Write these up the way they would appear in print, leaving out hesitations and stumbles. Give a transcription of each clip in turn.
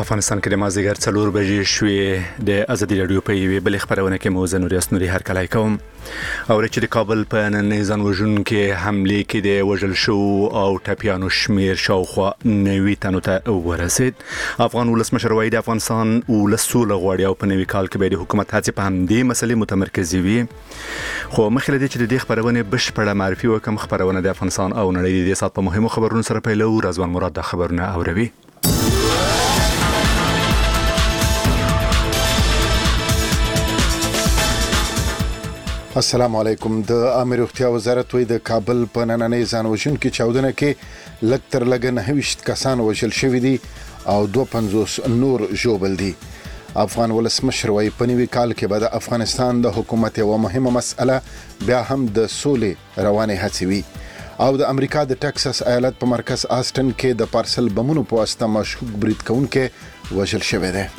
افغانستان کې د مازدیګر 4 بجې شوې د ازادي راډیو په یوې بلې خبرونه کې موزه نوري هرکلی کوم او چې د کابل په نننۍ ځانوژونکو حمله کې د وژل شو او ټپیانو شمیر شاوخوا 90 تنو ته ورسید. افغان ولسمشر وایي د افغانستان ولسمشر غواړي او په نوي کال کې به د حکومت هڅې په همدې مسلې متمرکزې وي. خو مخکې له دې چې د دې خبرونه بشپړه معرفي وکم، خبرونه د افغانستان او نړۍ د سات په مهمو خبرونو سره پیلو. رضوان مراد د خبرونه اوروي. السلام علیکم. د عامه روغتیا وزارت وایي د کابل په نننۍ ځانوژونکو چاودنه کې لږ تر لږه 29 کسان وژل شوي دي او 52 نور ژوبل دي. افغان ولسمشر وایي په نوي کال کې به د افغانستان د حکومت یوه مهمه مسأله بیا هم د سولې روانې هڅې وي. او د امریکا د ټکساس ایالت په مرکز آسټن کې د پارسل بمونو په واسطه مشکوک برید کوونکی وژل شوی دی.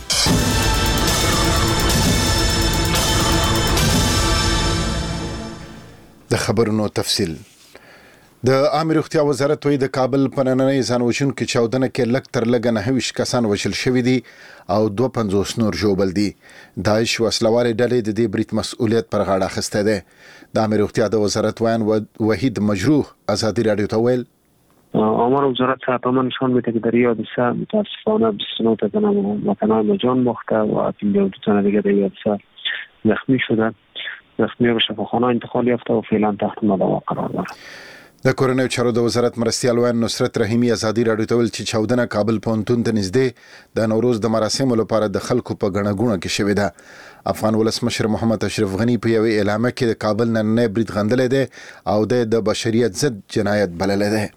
د خبرونو تفصیل. د عامه روغتیا وزارت وایي د کابل په نننۍ ځانوژونکو چاودنه کې لږ تر لږه 29 کسان وژل شوي دي او 52 نور ژوبل دي. داعش وسلوالې ډلې د دې برید مسؤلیت پر غاړه اخیستی دی. د عامه روغتیا د وزارت ویان وحید مجروح ازادي رادیو ته ویل آمار وزارت طبعا نشان میده که در این حادثه متاسفانه 29 تن وطنان به جان باخته و 52 تن دیگه در این حادثه زخمی شدن. زخمی به شفاخانه انتقال یافته و فعلا تحت مداوا قرار دارند. د کورنیو چارو د وزارت مرستیال ویان نصرت رحیمی ازادي رادیو ته ویل چې چاودنه کابل پوهنتون ته نږدې د نوروز د مراسمو لپاره د خلکو په ګڼه ګوڼه کې شوې ده. افغان ولسمشر محمد اشرف غنی په یوې اعلامیه کې د کابل نننۍ برید غندلی دی او د بشریت ضد جنایت بللی دی.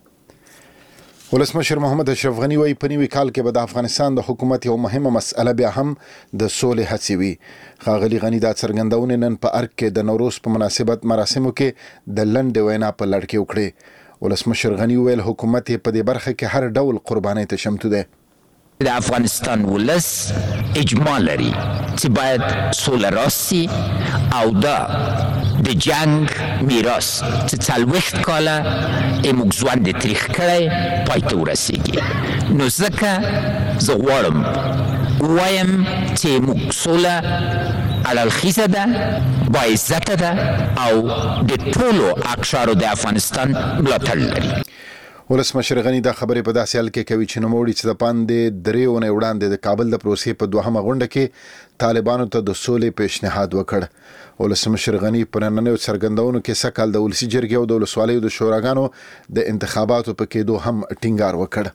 ولسمشر محمد اشرف غنی وایي په نوي کال کې به د افغانستان د حکومت یو مهمه مسأله بیا هم د سولې هڅې وي. ښاغلي غنی دا څرګندونې نن په ارګ کې د نوروز په مناسبت مراسمو کې د لنډې وینا په لړ کې وکړې. ولسمشر غنی ویل حکومت په دې برخه کې هر ډول قربانۍ ته چمتو دی. د افغانستان ولس اجماع لري چې باید سوله راسي او دا د جنگ میراث چې 40 کاله موږ ژوند تریخ کړی پای ته ورسیږي. نو ځکه زه غواړم ووایم چې موږ سوله علالخیزه ده، با عزته ده او د ټولو اقشارو د افغانستان ملاتړ لري. ولسمشر غنی دا خبرې په داسې حال کې کوي چې نوموړي چې د پاندې 3 اونۍ وړاندې د کابل د پروسې په 2مه غونډه کې طالبانو ته د سولې پیشنهاد وکړ. ولسمشر غنی په نننیو څرګندونو کې سکهال د ولسي جرګې او د ولسوالیو د شوراګانو د انتخاباتو په کېدو هم ټینګار وکړ.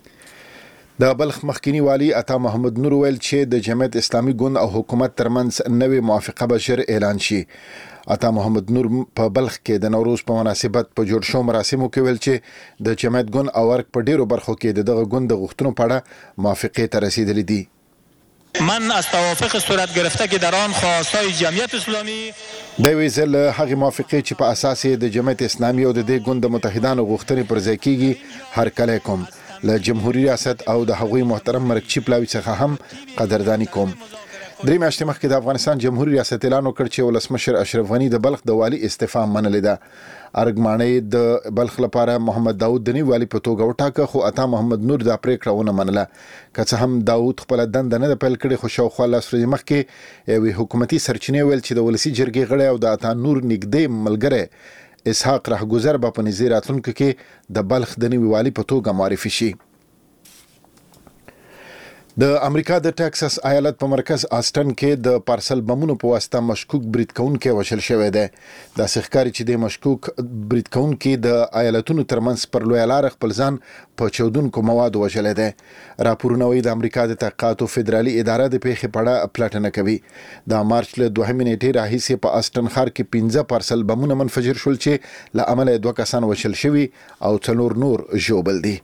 د بلخ مخکینی والی عطا محمد نور ویل چې د جمعیت اسلامي ګوند او حکومت ترمنځ نوې موافقه به ژر اعلان شي. عطا محمد نور په بلخ کې د نوروز په مناسبت په جوړ شو مراسمو کې ویل چې د جمعیت ګوند او ورک په ډیرو برخو کې دغه ګوند د غوښتنو په اړه موافقه ته رسیدلې دي. من از توافق صورت گرفته که در آن خواستای جمعیت اسلامی د ویزل هغه موافقه چې په اساس د جمعیت اسلامي او د دې ګوند متحدانو غوښتنې پر ځای کیږي هر کله کوم له جمهوریت ریاست او د هغوی محترم مرکچی پلاوی څخه هم قدردانی کوم. 3 میاشتې مخکې د افغانستان جمهوریت ریاست اعلان وکړ چې ولسمشر اشرف غنی د بلخ د والی استعفا منلې ده. ارګمانې د بلخ لپاره محمد داود د نیو والی په توګه وټاکه، خو عطا محمد نور دا پریکړه ونه منله. که څه هم داود خپل دنده نه پیل کړې، خو شاوخوا 10 ورځې مخکې یوې حکومتي سرچینې ویل چې د ولسي جرګې غړی او د عطا نور نږدې ملګری اسحاق رهګذر به په نږدې راتلونکو کې د بلخ د نیو والی په توګه معرفي شي. د امریکا د ټکساس ایالت په مرکز آسټن کې د پارسل بمونو په واسطه مشکوک برید کوونکی وژل شوی دی. داسې ښکاري چې د مشکوک برید کوونکی د ایالتونو ترمنځ پر لویه لاره خپل ځان په چاودونکو موادو وژلی دی. راپورونه وایي د امریکا د تحقیقاتو فدرالي اداره د پیښې په اړه پلټنه کوي. د مارچ له 2 نیټې راهیسې په آسټن ښار کې 15 پارسل بمونه منفجر شول چې له امله 2 کسان وژل شوي او 4 نور ژوبل دي.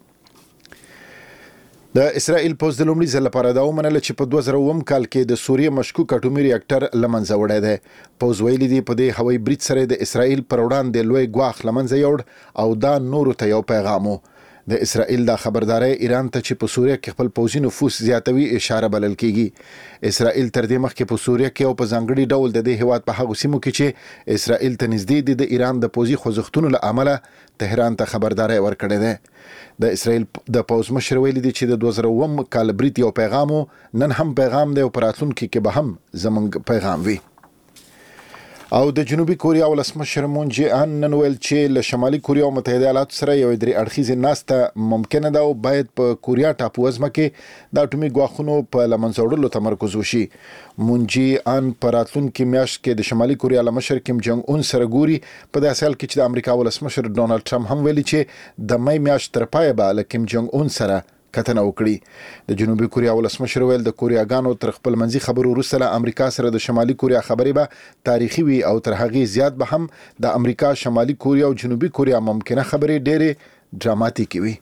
د اسرائیل پوز د لومړي ځل لپاره دا ومنله چې په 2009 کال کې د سوریه مشکوک اټومي ریاکټر له منځه وړی دی. پوز ویلي دی په دې هوایي برید سره د اسرائیل پر وړاندې لوی ګواښ له منځه یوړ او دا نورو ته یو پیغام و. د اسرائیل د خبرداري ایران ته چې په سوریه کې خپل پوځي نفوذ زیاتوي اشاره بلل کیږي. اسرائیل تر دې مخکې په سوریه کې او په ځانګړي ډول د دې هیواد په هغو سیمو کې چې اسرائیل ته نږدې دي د ایران د پوځي خوځښتونو له امله تهران ته خبرداري ورکړې ده. د اسرائیل د پوځ مشر ویلي دی چې د 2009 کال بریټ یو پیغام نن هم پیغام دی او پراتلونکو کې به هم زمونږ پیغام وي. او د جنوبي کوریا ولسمشر مون جې ان نن ویل چې له شمالي کوریا او متحده ایالاتو سره یو درې اړخیزه ناسته ممکنه ده او باید په کوریا ټاپو وزمه کې د اټومي ګواښونو په لمنځوړلو تمرکز وشي. مون جې ان پراتلونکو میاشت کې د شمالي کوریا لمشر کیم جونګ اون سره ګوري. په داسې حال کې چې د امریکا ولسمشر ډونالد ټرمپ هم ویلي چې د مې میاشت تر پایه به له کیم جونګ اون سره کتنه وکړي. د جنوبي کوریا ولسمشر ویل د کوریاګانو تر خپل منځي خبرو وروسته له امریکا سره د شمالي کوریا خبرې به تاریخي وي او تر هغه زیات به هم د امریکا شمالي کوریا او جنوبي کوریا ممکنه خبرې ډېرې ډراماتیکي وي.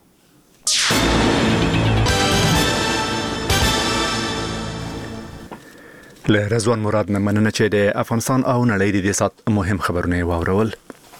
له رضوان مراد نه مننه چې د افغانستان او نړۍ د دې سات مهم خبرونه واورول.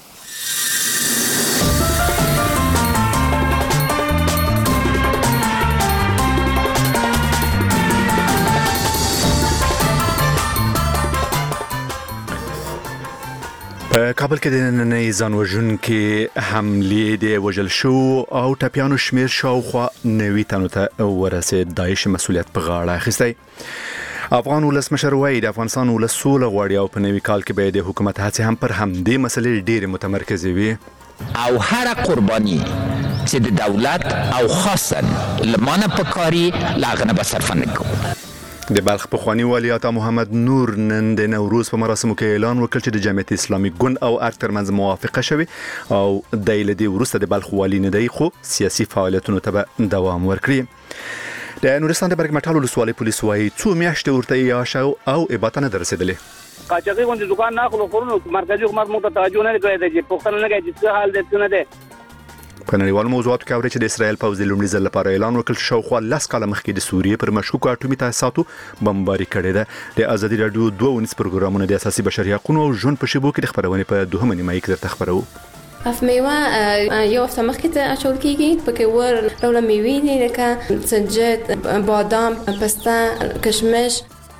په کابل کې د نننۍ ځانوژونکې حملې د وژل شو او ټپیانو شمیر شاوخوا 90 تنو ته ورسېد. داعش مسؤلیت په غاړه اخیستی. افغان ولسمشر وایي د افغانستان ولس سوله غواړي او په نوي کال کې به د حکومت هڅې هم پر همدې مسلې ډېرې متمرکزې وي. او هر قربانی چې د دولت او خاصا لمانه پکاري لاغنه به صرف نکو. د بلخ پخوانی والی عطا محمد نور نن د نوروز په مراسمو کې اعلان وکړ چې د جمعیت اسلامي ګوند او ارګ ترمنځ موافقه شوه او د لدی وروسته د بلخ والی نه دی خو سیاسي فعالیتونو ته دوام ورکړي. د نورستان د برګ مټالو ولسوالۍ پولیس وايي څو میاشتې ورته یا شو او اباتنه درسېدلې. قاچاقي غونډه دکان نه خلو خورونو مرکزی حکومت مو ته توجه نه کوي چې پښتنه نه کوي چې حال دې نه ده. په نړیوالو موضوعاتو کې اوري چې د اسرائیل پوځ د لومړي ځل لپاره اعلان وکړ چې شاوخوا 10 کاله مخکې د سوریې پر مشکوکو اټومي تاسیساتو بمباري کړې ده. د ازادي رادیو 2 پروګرامونه د اساسي بشري حقوقو او ژوند په شیبو کې د خبرونه په دوهمه نیمه کې درته خبرو. میوه یو هفته مخکې ته اچول کیږي. پکې ور ډول میوې دي لکه سنجد، بادام، پسته، کشمش.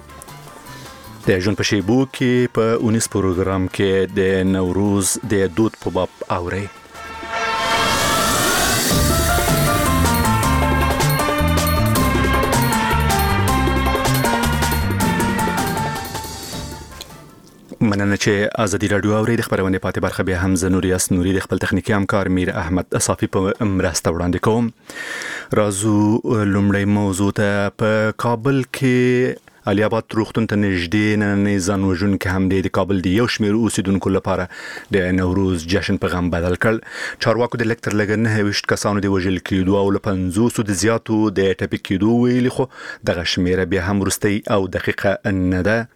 د ژوند په شیبو کې په 19 پروګرام کې د نوروز د دود په باب اوري. مننه چې ازادي رادیو اوري. د خبرونه پاتې برخه به هم زنوریاس نوري د خپل تخنیکی همکار میر احمد صافي په مرسته وړاندې کوم. رازو لومړی موضوع ته په کابل کې علي آباد روغتون ته نږدې نن ځانوژونکې حملې د کابل د یو شمېر اوسیدونکو لپاره د نوروز جشن په غم بدل کړ. چارواکو د لکتر لګ 29 کسانو د وژل کېدو او له 50 د زیاتو د ټپي کېدو ویلي خو دغه شمیره بیا هم وروستۍ او دقیقه نه ده.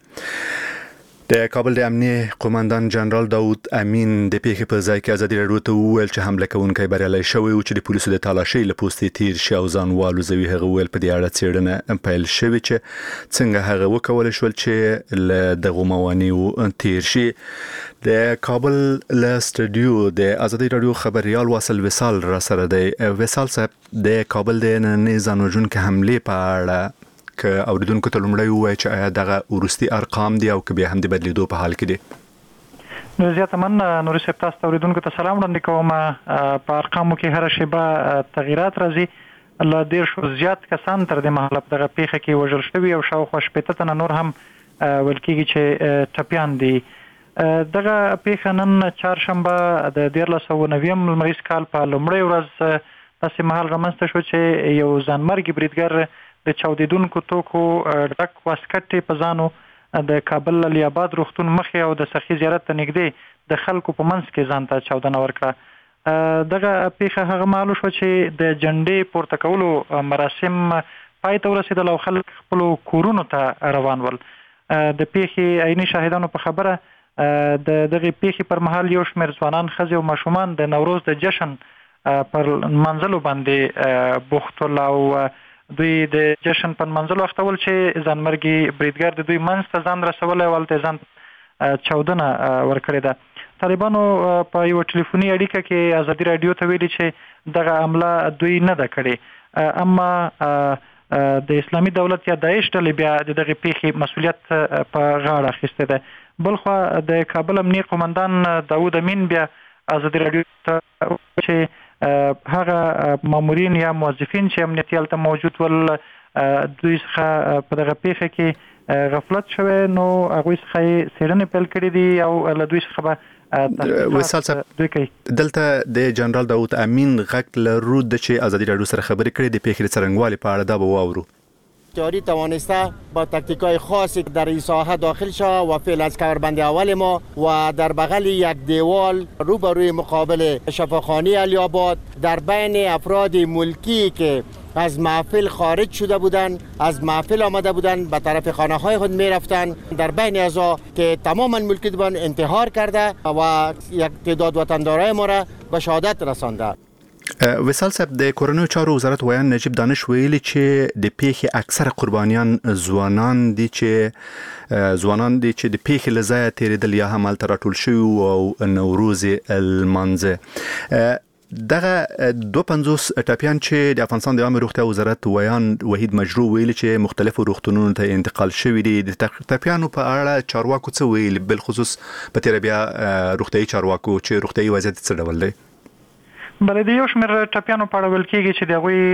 د کابل د امنیه قومندان جنرال داود امین د پیښې په ځای کې ازادي رادیو ته وویل چې حمله کوونکی بریالی شوی او چې د پولیسو د تالاشۍ له پوستې تیر شي او ځان والوزوي. هغه ویل په دې اړه څېړنه پیل شوې چې څنګه هغه وکولای شول چې له دغه موانعو تیر شي. د کابل له سټډیو د ازادي رادیو خبريال واصل وصال را سره دی. وصال صاحب د کابل د نن ځانوژونکې حملې په اړه که اوریدونکو ته لومړی ووایي چې آیا دغه ورستي ارقام دي او که بیا هم د بدلیدو په حال کې دي؟ نو زیاته من نوري صاحب تاسو ته اوریدونکو ته سلام وړاندې کوم. په ارقامو کې هر شیبه تغیرات راځي. له 10 زیات کسان تر دې مهاله په دغه پیښه کې وژل شوي او شاوخوا 80 تنه نور هم ویل کېږي چې ټپیان دي. دغه پیښه نن چهارشنبه د 1390 لمریز کال په لومړۍ ورځ داسې مهال رامنځته شو چې یو ځانمرګي بریدګر د چاودیدونکو توکو ډک واسکټ په ځانو د کابل علي آباد روغتون مخې او د سخي زیارت ته نږدې د خلکو په منځ کې ځان ته چاودنه ورکړه. دغه پیښه هغه مهال شو چې د جنډې پورته کولو مراسم پای ته ورسېدل او خلک خپل کورونو ته روان ول. د پیښې عیني شاهدانو په خبره د دغه پیښې پر مهال یو شمېر ځوانان، ښځې او ماشومان د نوروز د جشن پر منځلو باندې بوخت ول او دوی د جشن په منځلو اختول چې ځانمرګي بریدګر د دوی منځ ته ځان رسولی او هلته ځان چاودنه ورکړې ده. طالبانو په یو ټلیفوني اړیکه کې ازادي رادیو ته ویلي چې دغه عمله دوی نه ده کړې، اما د اسلامي دولت یا داعش ډلې بیا دغه پیښې مسؤلیت په غاړه اخیسته ده. بلخو د کابل امنیه قومندان داوود امین بیا ازادي رادیو ته چې هغه مامورین یا موظفین چې امنیتي هلته موجود ول دوی څخه په دغه پیښه کې غفلت شوی، نو هغوی څخه یې څېړنې پیل کړي دي او له دوی څخه به وصال صاحب دلته د جنرال داوود امین غږ لرو د چې ازادي رادیو سره خبرې کړې د پیښې څرنګوالي په اړه دا به واورو. جاری توانسته با تکتیکای خاصی در این ساحه داخل شد و فعل از کمربند اول ما و در بغل یک دیوال روبروی مقابل شفاخانه علی‌آباد در بین افراد ملکی که از محفل خارج شده بودند، از محفل آمده بودند به طرف خانه های خود می رفتند، در بین ازا که تماما ملکی بودند انتحار کرده و یک تعداد وطندارای ما را به شهادت رسانده. وصال صاحب د کورنیو چارو وزارت ویان نجیب دانش ویلي چې د پیښې اکثره قربانیان ځوانان دي چې د پیښې له ځایه تېرېدل یا هم هلته راټول شوي او نوروز لمانځه. دغه 52 ټپیان چې د افغانستان د عامه روغتیا وزارت ویان وحید مجروح ویلي چې مختلفو روغتونونو ته انتقال شوي دي، د ټپیانو په اړه چارواکو څه ویل، بالخصوص په تېره بیا روغتیایي چارواکو چې روغتیایي وضعیت څه ډول دی؟ بله د یو شمېر ټپیانو په اړه ویل کېږي چې د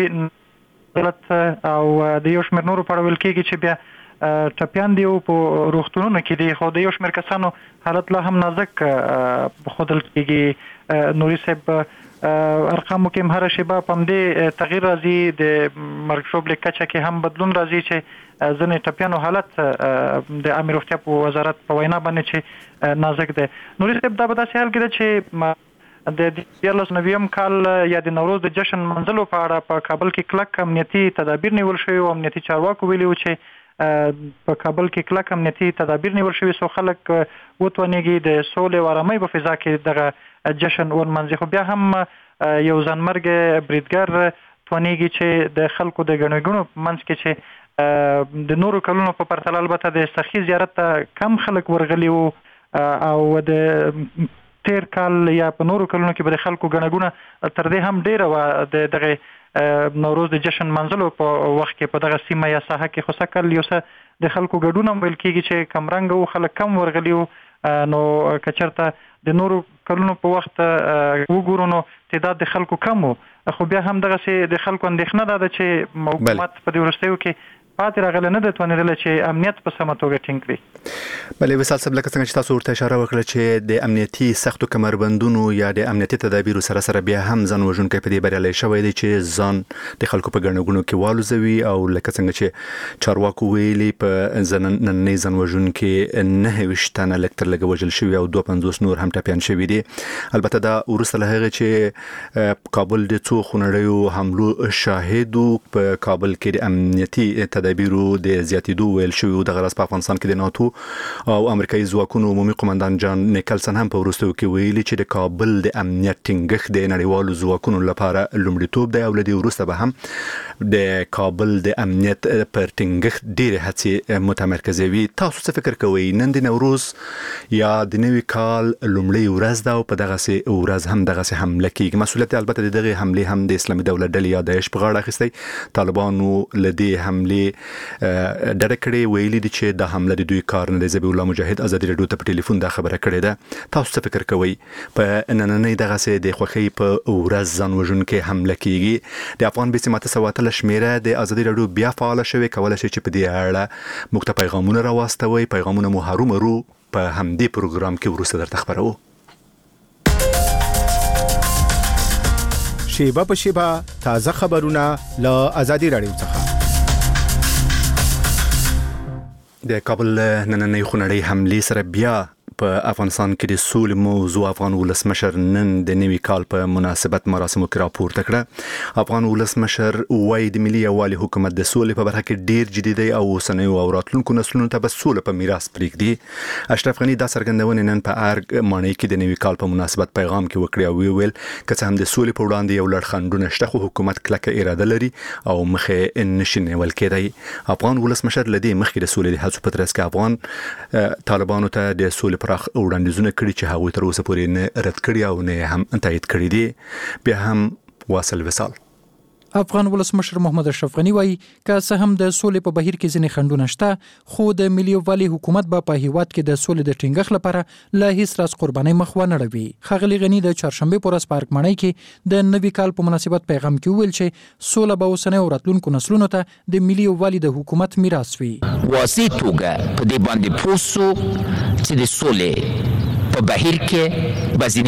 هغوی دولت او د یو شمېر نورو په اړه ویل کېږي چې بیا ټپیان دي په روغتونونو کې دي، خو د یو شمېر کسانو حالت لا هم نازک ښودل کېږي. نوري صاحب ارقامو کې هم هره شیبه په همدې تغییر راځي، د مرګ ژوبلې کچه کې هم بدلون راځي چې ځینې ټپیانو حالت د عامه روغتیا په وزارت په وینا باندې چې نازک دی. نوري صاحب دا په داسې حال کې ده چې د 1990 کال یا د نوروز د جشن منځلو په اړه په کابل کې کلک امنیتي تدابیر نیول شوي او امنیتي چارواکو ویلي و چې په کابل کې کلک امنیتي تدابیر نیول شوي څو خلک وتوانېږي د سولې او آرامۍ په فضا کې دغه جشن ونمانځي. خو بیا هم یو ځانمرګ بریدګر توانېږي چې د خلکو د ګڼو ګڼو منځ کې چې د نورو کلونو په پرتله البته د سخي زیارت ته کم خلک ورغلي وو او د تیر کال یا په نورو کلونو کې به د خلکو ګڼه تر دې هم ډیره وه د دغه نوروز د جشن منځلو په وخت کې په دغه سیمه یا ساحه کې، خو سږ کال یو څه د خلکو ګډون هم ویل کېږي چې کمرنګه وو، خلک کم ورغلي وو. نو که چېرته د نورو کلونو په وخت وګورو نو تعداد د خلکو کم وو، خو بیا هم دغسې د خلکو اندېښنه دا ده چې حکومت په دې وروستیو کې پاتې راغلی نه ده توانېدلی چې امنیت په سمه توګه ټینګ کړي. بلې وصال صاحب لکه څنګه چې تاسو ورته اشاره وکړه چې د امنیتي سختو کمربندونو یا د امنیتي تدابیرو سره بیا هم ځان وژونکی په دې بریالی شوی دی چې ځان د خلکو په ګڼو ګڼو کې والوځوي، او لکه څنګه چې چارواکو ویلي په نننۍ ځان وژونکي 29 تنه لږ تر لږه وژل شوي او 52 نور هم ټپیان شوي دي. البته دا وروسته له هغې چې کابل د څو خونړیو حملو شاهد و، په کابل کې د امنیتي تدابیرو د زیاتېدو ویل شوي و. دغه راز په افغانستان کې د ناتو او امریکایي ځواکونو عمومي قومندان جان نیکلسن هم په وروستیو کې ویلي چې د کابل د امنیت ټینګښت د نړیوالو ځواکونو لپاره لومړیتوب دی، او له دې وروسته به هم د کابل د امنیت پر ټینګښت ډېرې هڅې متمرکزوي. تاسو څه فکر کوئ؟ نن د نوروز یا د نوي کال لومړۍ ورځ ده او په دغسې ورځ هم دغسې حمله کېږي. مسؤلیت البته د دغې حملې هم د اسلامي دولت ډلې یا داعش په غاړه اخیستی. طالبانو له دې حملې ډډه کړې، ویلي دي چې دا حمله د دوی کار نه دی. ذبیح الله مجاهد ازادي رادیو ته په ټلیفون دا خبره کړې ده. تاسو څه فکر کوئ؟ په نننۍ دغسې د خوښۍ په ورځ ځان وژونکې حمله کېږي. د افغان بي سي ماته سواتله شمېره د ازادي رادیو بیا فعاله شوې، کولی شئ چې په دې اړه موږ ته پیغامونه راواستوئ. پیغامونه مو هرومرو په همدې پروګرام کې وروسته درته خپروو. شیبه په شیبه تازه خبرونه له ازادي رادیو څخه. د کابل نننۍ خونړۍ حملې سره بیا په افغانستان کې د سولې موضوع افغان ولسمشر نن د نوي کال په مناسبت مراسمو کې راپورته کړه. افغان ولسمشر وایي د ملي یووالي حکومت د سولې په برخه کې ډیر جدي دی او اوسنیو او راتلونکو نسلونو ته به سوله په میراث پرېږدي. اشرف غني دا څرګندونې نن په ارګ ماڼۍ کې د نوي کال په مناسبت پیغام کې وکړي او ویل که څه هم د سولې په وړاندې یو لړ خنډونه شته، خو حکومت کلکه اراده لري او مخې نشي نیول کېدی. افغان ولسمشر له دې مخکې د سولې د هڅو په ترڅ کې افغان طالبانو ته د سولې پراخ وړاندیزونه کړي چې هغوی تر اوسه پورې نه رد کړي او نه هم تایید کړي دي. بیا هم واصل وصال افغان ولسمشر محمد اشرف غنی وایي که څه هم د سولې په بهیر کې ځینې خنډونه شته خو د ملي یووالي حکومت به په هیواد کې د سولې د ټینګښت لپاره له هیڅ راز قربانۍ مخ ونه اړوي. ښاغلي غنی د چهارشنبې په ورځ په ارکمنۍ کې د نوي کال په مناسبت پیغام کې وویل چې سوله به اوسنیو او راتلونکو نسلونو ته د ملي یووالي د حکومت میراث وي. واضح توګه په دې باندې پوه سو چې د سولې په بهیر کې بعضې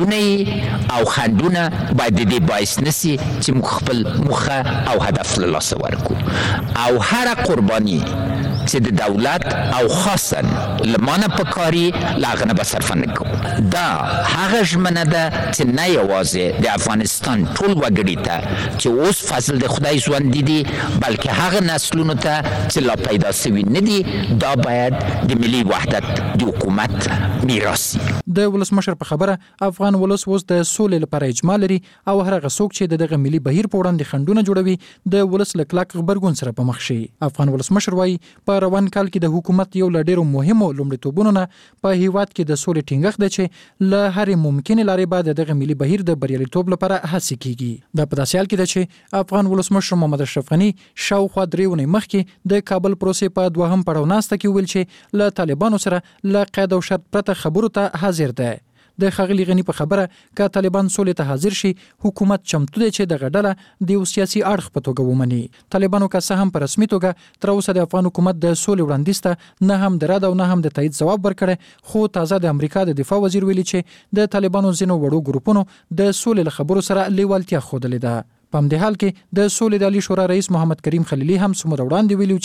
خنډونه او خنډونه باید د دې باعث نشي چې موږ خپل موخه او هدف له لاسه ورکړو او هره قرباني چې د دولت او خاصا لمانه پکاري لاغه نه به صرفه نه کوو. دا هغه ژمنه ده چې نه یوازې د افغانستان ټول وګړي ته چې اوس فضل د خدای ژوندي دي بلکې هغه نسلونو ته چې لا پیدا سوي نه دي دا باید د ملي وحدت د حکومت میراث. د ولسمشر په خبره افغان ولس اوس د سولې لپاره اجماع لري او هغه څوک چې دغه ملي بهیر په وړاندې خنډونه جوړوي د ولس له کلک غبرګون سره په مخ شي. افغان ولسمشر وایي په روان کال کې د حکومت یو له ډېرو مهمو لومړیتوبونو نه په هیواد کې د سولې ټینګښت دی چې له هرې ممکنې لارې به دغه ملي بهیر د بریالیتوب لپاره هڅې کیږي. دا په داسې حال کې ده چې افغان ولسمشر محمد اشرف غنی شاوخوا 3 ونې مخکې د کابل پروسې په دوهم پړاو ناسته کې ویل چې له طالبانو سره له قید او شرط پرته خبرو ته حاضر ده. د ښاغلي غنی په خبره که طالبان سولې ته حاضر شي حکومت چمتو دی چې دغه ډله د یو سیاسي اړخ په توګه ومني. طالبانو که څه هم په رسمي توګه تر اوسه د افغان حکومت د سولې وړاندیز ته نه هم د رد او نه هم د تایید ځواب ورکړی خو تازه د امریکا د دفاع وزیر ویلي چې د طالبانو ځینو وړو ګروپونو د سولې له خبرو سره لیوالتیا ښودلې ده. په همدې حال کې د سولې د عالی شورا رئیس محمد کریم خلیلي هم څومره وړاندې ویلي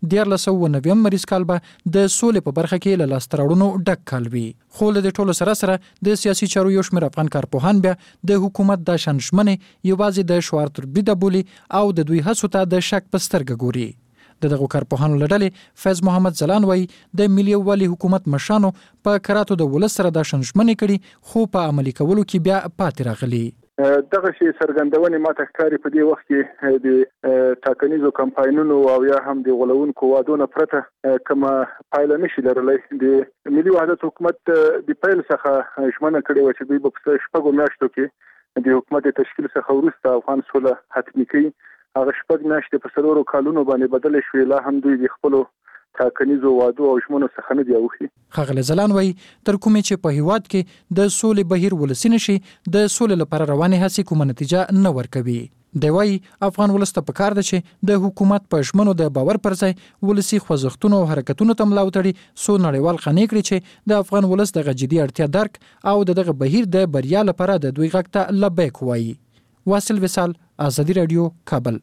چې 1990 مریض کال به د سولې په برخه کې له لاسته راوړنو ډک کال وي. خو له دې ټولو سره د سیاسي چارو یو شمېر افغان کارپوهان بیا د حکومت د شنشمنې یوازې د شعار تربیده بولي او د دوی هڅو ته د شک په سترګه ګوري. دغه کارپوهانو له ډلې فیض محمد زلان وایي د ملي یووالي حکومت مشرانو په کراتو د ولس سره د شنشمنې کړي خو په عملي کولو کې بیا پاتې راغلي. دغه شی سرګندونې ماته ښکاري په دې وخت کې د ټاکنیزو کمپاینونو او یا هم د غولونکو وعدونو پرته کومه پایله نشي لرلی. د ملي وحدت حکومت د پیل څخه ژمنه کړې وه چې دوی به په 6 میاشتو کې د حکومت د تشکیل څخه وروسته افغان سوله حتمي کوي. هغه 6 میاشتې په 4 کالونو باندې بدلې شوې لا هم دوی د خپلو ټاکنیزو وعدو او ژمنو څخه نه دی اوښتي. ښاغلی زلان وایي تر کومې چې په هیواد کې د سولې بهیر ولسي نشي د سولې لپاره روانې هڅې کومه نتیجه نه ورکوي. دی وایي افغان ولس ته پکار ده چې د حکومت په ژمنو د باور پر ځای ولسي خوځښتونو او حرکتونو ته ملا وتړي څو نړیوال قانع کړي چې د افغان ولس دغه جدي اړتیا درک او دغه بهیر د بریا لپاره د دوی غږ ته لبیک وایي. واصل وصال، آزادي رادیو، کابل.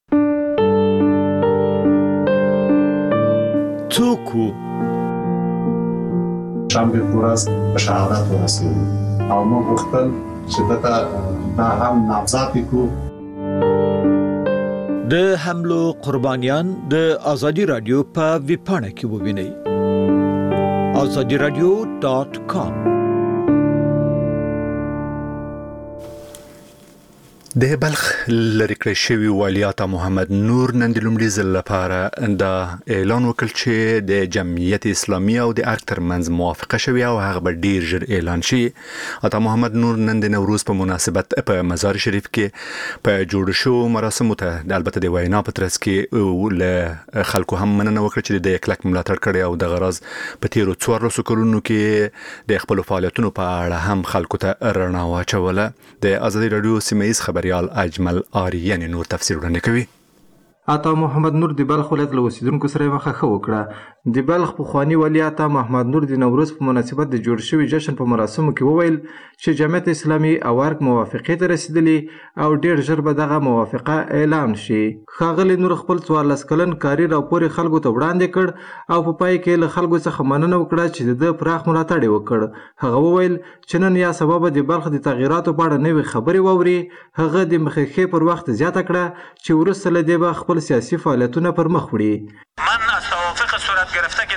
توکو شنبه ورځ په شهادت ورسېدو او موږ غوښتل چې دا هم نامزد کړو. د حملو قربانیان د آزادي رادیو په ویبپاڼه کې ووینئ. azadiradio.com. د بلخ لری کړی شوی والي عطا محمد نور نن د لومړي ځل لپاره دا اعلان وکړ چې د جمعیت اسلامي او د ارګ ترمنځ موافقه شوی او هغه به ډیر ژر اعلان شي. عطا محمد نور نن د نوروز په مناسبت په مزار شریف کې په جوړ شو مراسمو ته د البته د وینا په ترڅ کې له خلکو هم مننه وکړه چې د کلک ملاتړ کړي او د غرض په تیرو 14 کلونو کې د خپل فعالیتونو په اړه هم خلکو ته رڼا واچوله. د آزادي رادیو سیمه‌ایز خبريال اجمل آریان نور تفسیر وړاندې کوي. عطا محمد نور د بلخ ولایت له اوسیدونکو سره مخه وکړه. د بلخ پخوانی ولی عطا محمد نور د نوروز په مناسبت د جوړ شوي جشن په مراسمو کې وویل چې جمعیت اسلامي او ارګ موافقې ته رسیدلی او ډیر ژر به دغه موافقه اعلان شي. ښاغلی نور خپل 14 کلن کاري راپور خلکو ته وړاندې کړ او په پای کې له خلکو څخه مننه وکړه چې د پراخ ملاتړ وکړ. هغه وویل چې نن یا سبب د بلخ د تغییراتو په اړه نوې خبرې واوري. هغه د مخکې پر وخت زیاته کړه چې وروسته له دې به خپل سیاسي فعالیتونه پر مخ وړي. من از توافق صورت گرفته که در آن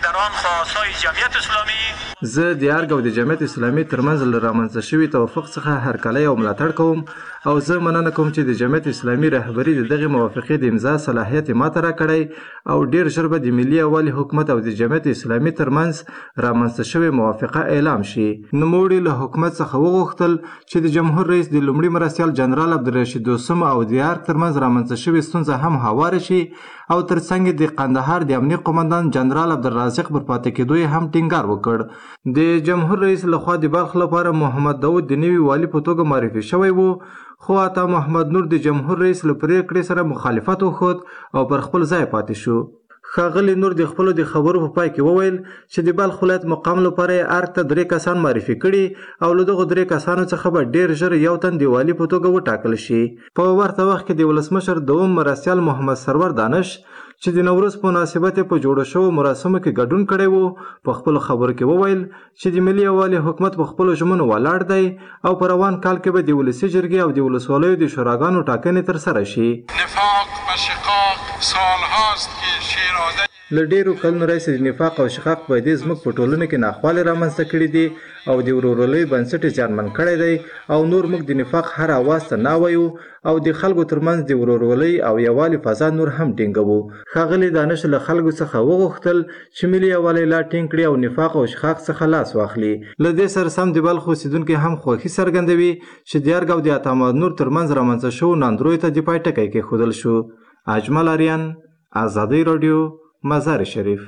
خاصای جمعیت اسلامی زه د ارګ او د جمعیت اسلامي ترمنځ له رامنځته شوي توافق څخه هرکلی او ملاتړ کوم او زه مننه کوم چې د جمعیت اسلامي رهبري د دغې موافقې د امضا صلاحیت ماته راکړی او ډیر ژر به د ملي یووالي حکومت او د جمعیت اسلامي ترمنځ رامنځته شوې موافقه اعلام شي. نوموړي له حکومت څخه وغوښتل چې د جمهور رئیس د لومړي مرستیال جنرال عبدالرشید دوستم او د ارګ ترمنځ رامنځته شوې ستونزه هم هواره شي او ترڅنګ د قندهار د امنیه قومندان جنرال عبدالرازق پر پاتې کېدو یې هم ټینګار وکړ. د جمهور رئیس لخوا د بلخ لپاره محمد داود د نوي والي په توګه معرفي شوی و، خو عطا محمد نور د جمهور رئیس له پرېکړې سره مخالفت وښود او پر خپل ځای پاتې شو. ښاغلي نور د خپلو د خبرو په پای کې وویل چې د بلخ ولایت مقام لپاره یې ارګ ته 3 کسان معرفي کړي او له دغو 3 کسانو څخه به ډیر ژر یو تن د والي په توګه وټاکل شي. په ورته وخت کې د ولسمشر دوم مرستیال محمد سرور دانش چې د نوروز په مناسبت په جوړو شوو مراسمو کې ګډون کړی و په خپلو خبرو کې وویل چې د ملي یووالي حکومت په خپلو ژمنو ولاړ دی او په روان کال کې به د ولسي جرګې او د ولسوالیو د شوراګانو ټاکنې ترسره شي. نفاق و شقاق سالهاست که شیرازه له ډیرو کلونو راهیسې د نفاق او شقاق په دې زموږ په ټولنه کې ناخوالې رامنځته کړي دي او د ورورولۍ بنسټ یې زیانمن کړی دی او نور موږ د نفاق هر اواز ته نه وایو او د خلکو ترمنځ د ورورولۍ او یووالي فضا نور هم ټینګوو. ښاغلي دانش له خلکو څخه وغوښتل چې ملي یووالی لا ټینګ کړي او نفاق او شقاق څخه لاس واخلي. له دې سره سم د بلخ اوسېدونکي هم خوښي څرګندوي چې د ارګ او د عطا محمد نور ترمنځ رامنځته شوو ناندرویو ته د پای ټکی کېښودل شو. اجمل آریان، آزادۍ راډیو، مزار شریف.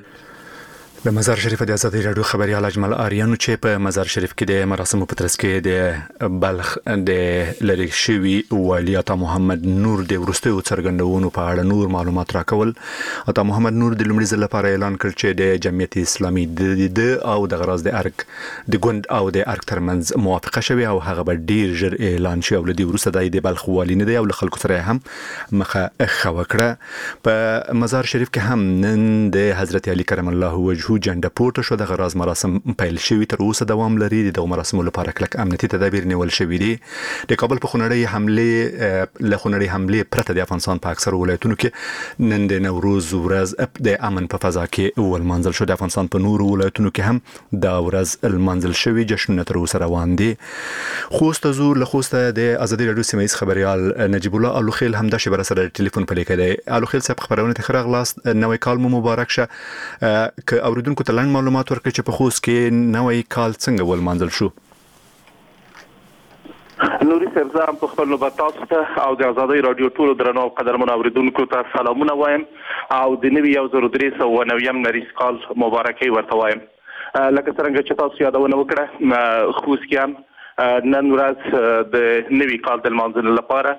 د مزار شریف د آزادۍ راډیو خبريال اجمل آریان چې په مزار شریف کې د مراسمو په ترڅ کې د بلخ د لری شوی والي عطا محمد نور د ورستیو څرګندونو په اړه نور معلومات راکول. عطا محمد نور د لومړي ځل لپاره اعلان کړ چې د جمعیت اسلامي د او د غراز د ارګ د ګوند او د ارګ ترمنځ موافقه شوی او هغه به ډیر ژر اعلان شي او د ورسته د بلخ والي نه دی او خلکو سره هم مخه وکړه. په مزار شریف کې هم نن د حضرت علي کرم الله وجهه جنډه پورته شو. د غراز مراسم پیل شوي تر اوسه دوام لري. د مراسمو لپاره کلک امنیتي تدابیر نیول شوي دي. د کابل په خونړۍ حمله پرته د افغانستان په اکثر ولایتونو کې نن د نوروز ورځ د امن په فضا کې ولمانځل شو. د افغانستان په نورو ولایتونو کې هم دا ورځ المنځل شوي جشنونه تر اوسه روان دي. خوست زو له خوسته د ازادي راډیو سیمایي خبريال نجیب الله الوخیل هم د شبر سره ټلیفون په لیکه دی. الوخیل صاحب خبرونه ته خراغلاست نوې کال مو مبارک شه. ک اوریدونکو ته لاندې معلومات ورکړي چې په خوست کې نوې کال څنګه ولمانځل شو. نوري صاحب زه هم په خپل نوبت تاسو ته او د آزادۍ راډیو ټولو درنو قدرمنو اوریدونکو ته سلامونه وایم او د نوي 1390 نریس کال مبارکي ورته وایم. لکه څنګه چې تاسو یادونه وکړه خوست کې هم نن ورځ د نوي کال د لمانځلو لپاره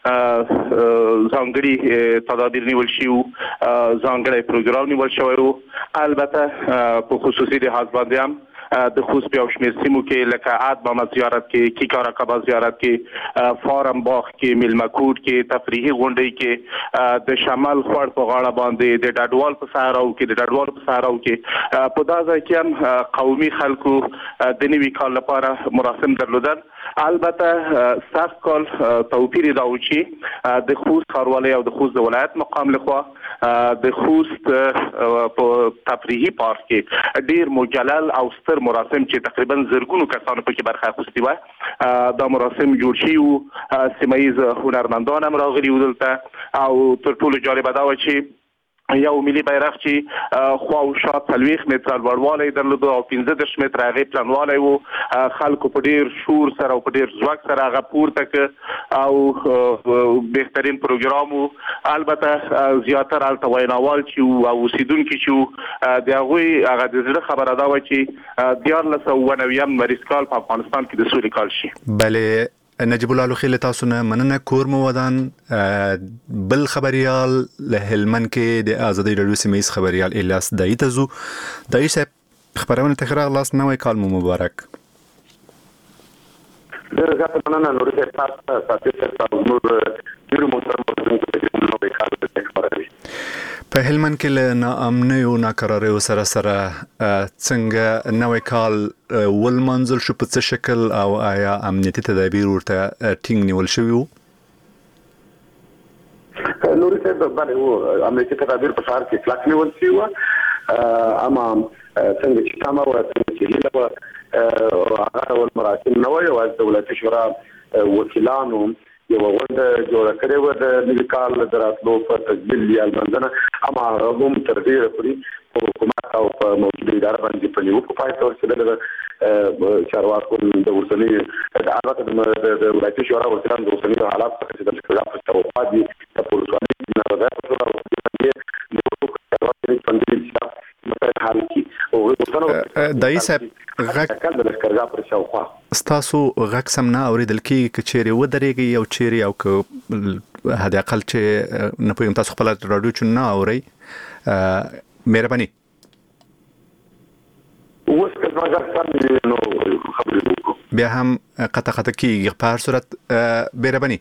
ځانګړي تدابیر نیول شي او ځانګړي پروګرام نیول شوی و. البته په خصوصي لحاظ باندې هم د خوست په شمیر سیمو کې لکه عاد محمد زیارت کې کیکارا کبا زیارت کې فارم باغ کې ملمکوټ کې تفریحي غونډې کې د شمال خور په غاړه باندې د ډاډوال په صحراو کې په دا ځای کې هم قومي خلکو د نوي کال لپاره مراسم درلودل. البته سخت کال توپیر دا و چې د خوست ښاروالۍ او د خوست ولایت مقام لخوا د خوست په تفریحي پارک کې ډیر مجلل او ستر مراسم چې تقریبا زرګونو کسانو پکې برخه اخیستې وه. دا مراسم جوړ شوي وو. سیمه ییز هنرمندان هم راغلي وو دلته او تر ټولو جالبه دا وه چې یو ملي بیرغ چې خوا او شا 40 متره لوړوالی درلوده او 15 متره هغې پلنوالی و. خلکو په ډېر شور سره او په ډېر ځواک سره هغه پورته که او بهترین پروګرام و. البته زیاتره هلته ویناوال چې وو او اوسېدونکي چې وو د هغوی هغه د زړه خبره دا وه چې 1490 نریس کال په افغانستان کې د سولې کال شي. بله نجیب الله الوخیل تاسو نه مننه. کور مو ودان. بل خبريال له هلمند کې د آزادۍ راډیو سیمایي خبريال الیاس دایي ته زو. دایي صاحب خبرونه ته خراغلاست نوې کال مو مبارک. ډېر زیات مننه نوري صاحب تاسو نور ډېر محترم اوسئ نوې کال د خبرې. په هلمند کې له ناامنۍ او ناکراریو سره څنګه نوې کال ولمانځل شو په څه شکل او آیا امنیتي تدابیر ورته ټینګ نیول شوي وو؟ نوري صاحب باندې وو امنیتي تدابیر په ښار کې کلک نیول شوي وو اما څنګه چې تمه و څنګه چې هیله و هغه ول مراسم نو یو از دولتي شورا وکیلانو یو غونډه جوړه کړې و د ملکال دراتلو په تسجیل یا منځنه اما هم تر دې پورې حکومت او په موجوده اداره باندې په نیو په پای تور چې د چارواکو د ورسنی البته د ولایتي شورا وکیلان د ورسنی حالات څخه چې د شکایت په توګه دي د پولیسوالي نه راځي په توګه دای صاحب ستاسو غږ سم نه اوریدل کیږي چې چیرې ودرېږي او چیرې او که هدا اقل چې نه پوهیم تاسو خپل رادیو چې نه اوري مهرباني بیا هم قطع کیږي په هر صورت مهرباني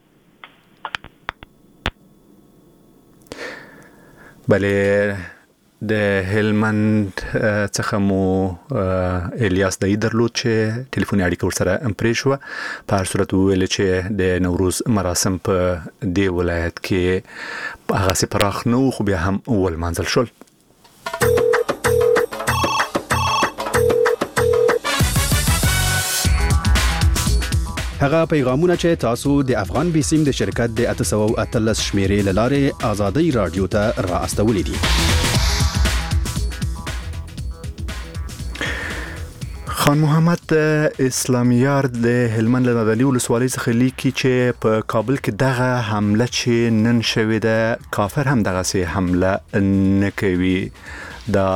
بله د هلمند څخه مو الیاس دای درلود چې ټلیفوني اړیکه ورسره پرې شو په هر صورت ویل چې د نوروز مراسم په دې ولایت کې هغه سي پراخ نو خو بیا هم اول منزل شول هغه پیغامونه چې تاسو د افغان بیسیم د شرکت د 813 شمیرې لاره آزادۍ رادیو ته را استولې دي خان محمد اسلامیار د هلمند له نادعلي ولسوالۍ څخه لیکي چې په کابل کې دغه حمله چې نن شوې ده کافر هم دغه سي حمله نه کوي د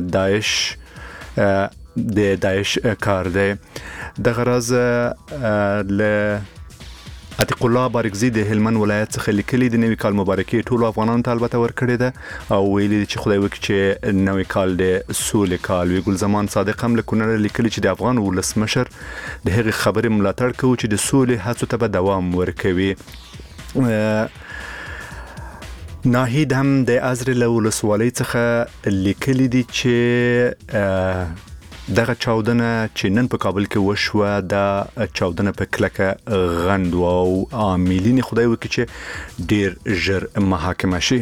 داعش کار دی د غرض له عتیق الله بارکزی د هلمند ولایت څخه لیکلي د نوي کال مبارکي ټول افغانانو ته البته ورکړي ده او ویلي چې خدای وکړي چې نوي کال د سولې کال وي ګل زمان صادق هم لیکونه لیکلي چې د افغان ولسمشر د هغې خبرې ملاتړ کوي چې د سولې هڅو ته به دوام ورکوي ناهید هم د ازرې له ولسوالۍ څخه لیکلي دي چې دغه چاودنه چې نن په کابل کې وشوه دا چاودنه په کلکه غند او عاملین خدای وکړي چې ډیر ژر محاکمه شي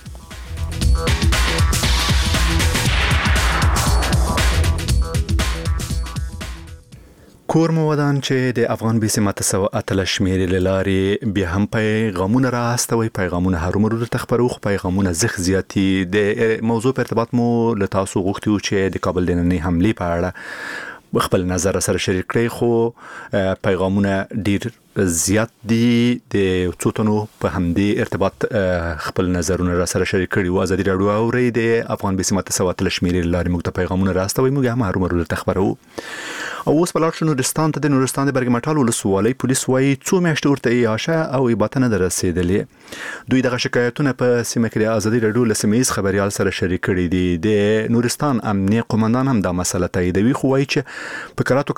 کور مو ودان چې د افغان بیسیم 813 شمیرې لارې بیا هم پیغامونه راستوي پیغامونه هرومرو د تخبرو خو پیغامونه زخ زیاتی د موضوع په ارتباط مو له تاسو غوښتیو چې د کابل د نننۍ حملې په اړه خپل نظر سره شریک کړئ خو پیغامونه ډیر زیات دي د څوتنو په همدې ارتباط خپل نظرونه را سره شریک کړي او ازادي راډیو اوري د افغان بیسیم 813 شمیرې لارې موږ ته پیغامونه راستوي موږ هم هرومرو د تخبرو او اوس بلار شنو نورستان ته د نورستان د برګمټال ولسوالۍ پولیس وايي څو میاشتې ورته یاشه او ایباته نه رسیدلې دوی دغه شکایتونه په سیمه کې د ازادي راډیو له سیمې خبريال سره شریک کړي دي د نورستان امنیه قومندان هم دا مسله تاییدوي خو وايي چې په کراتو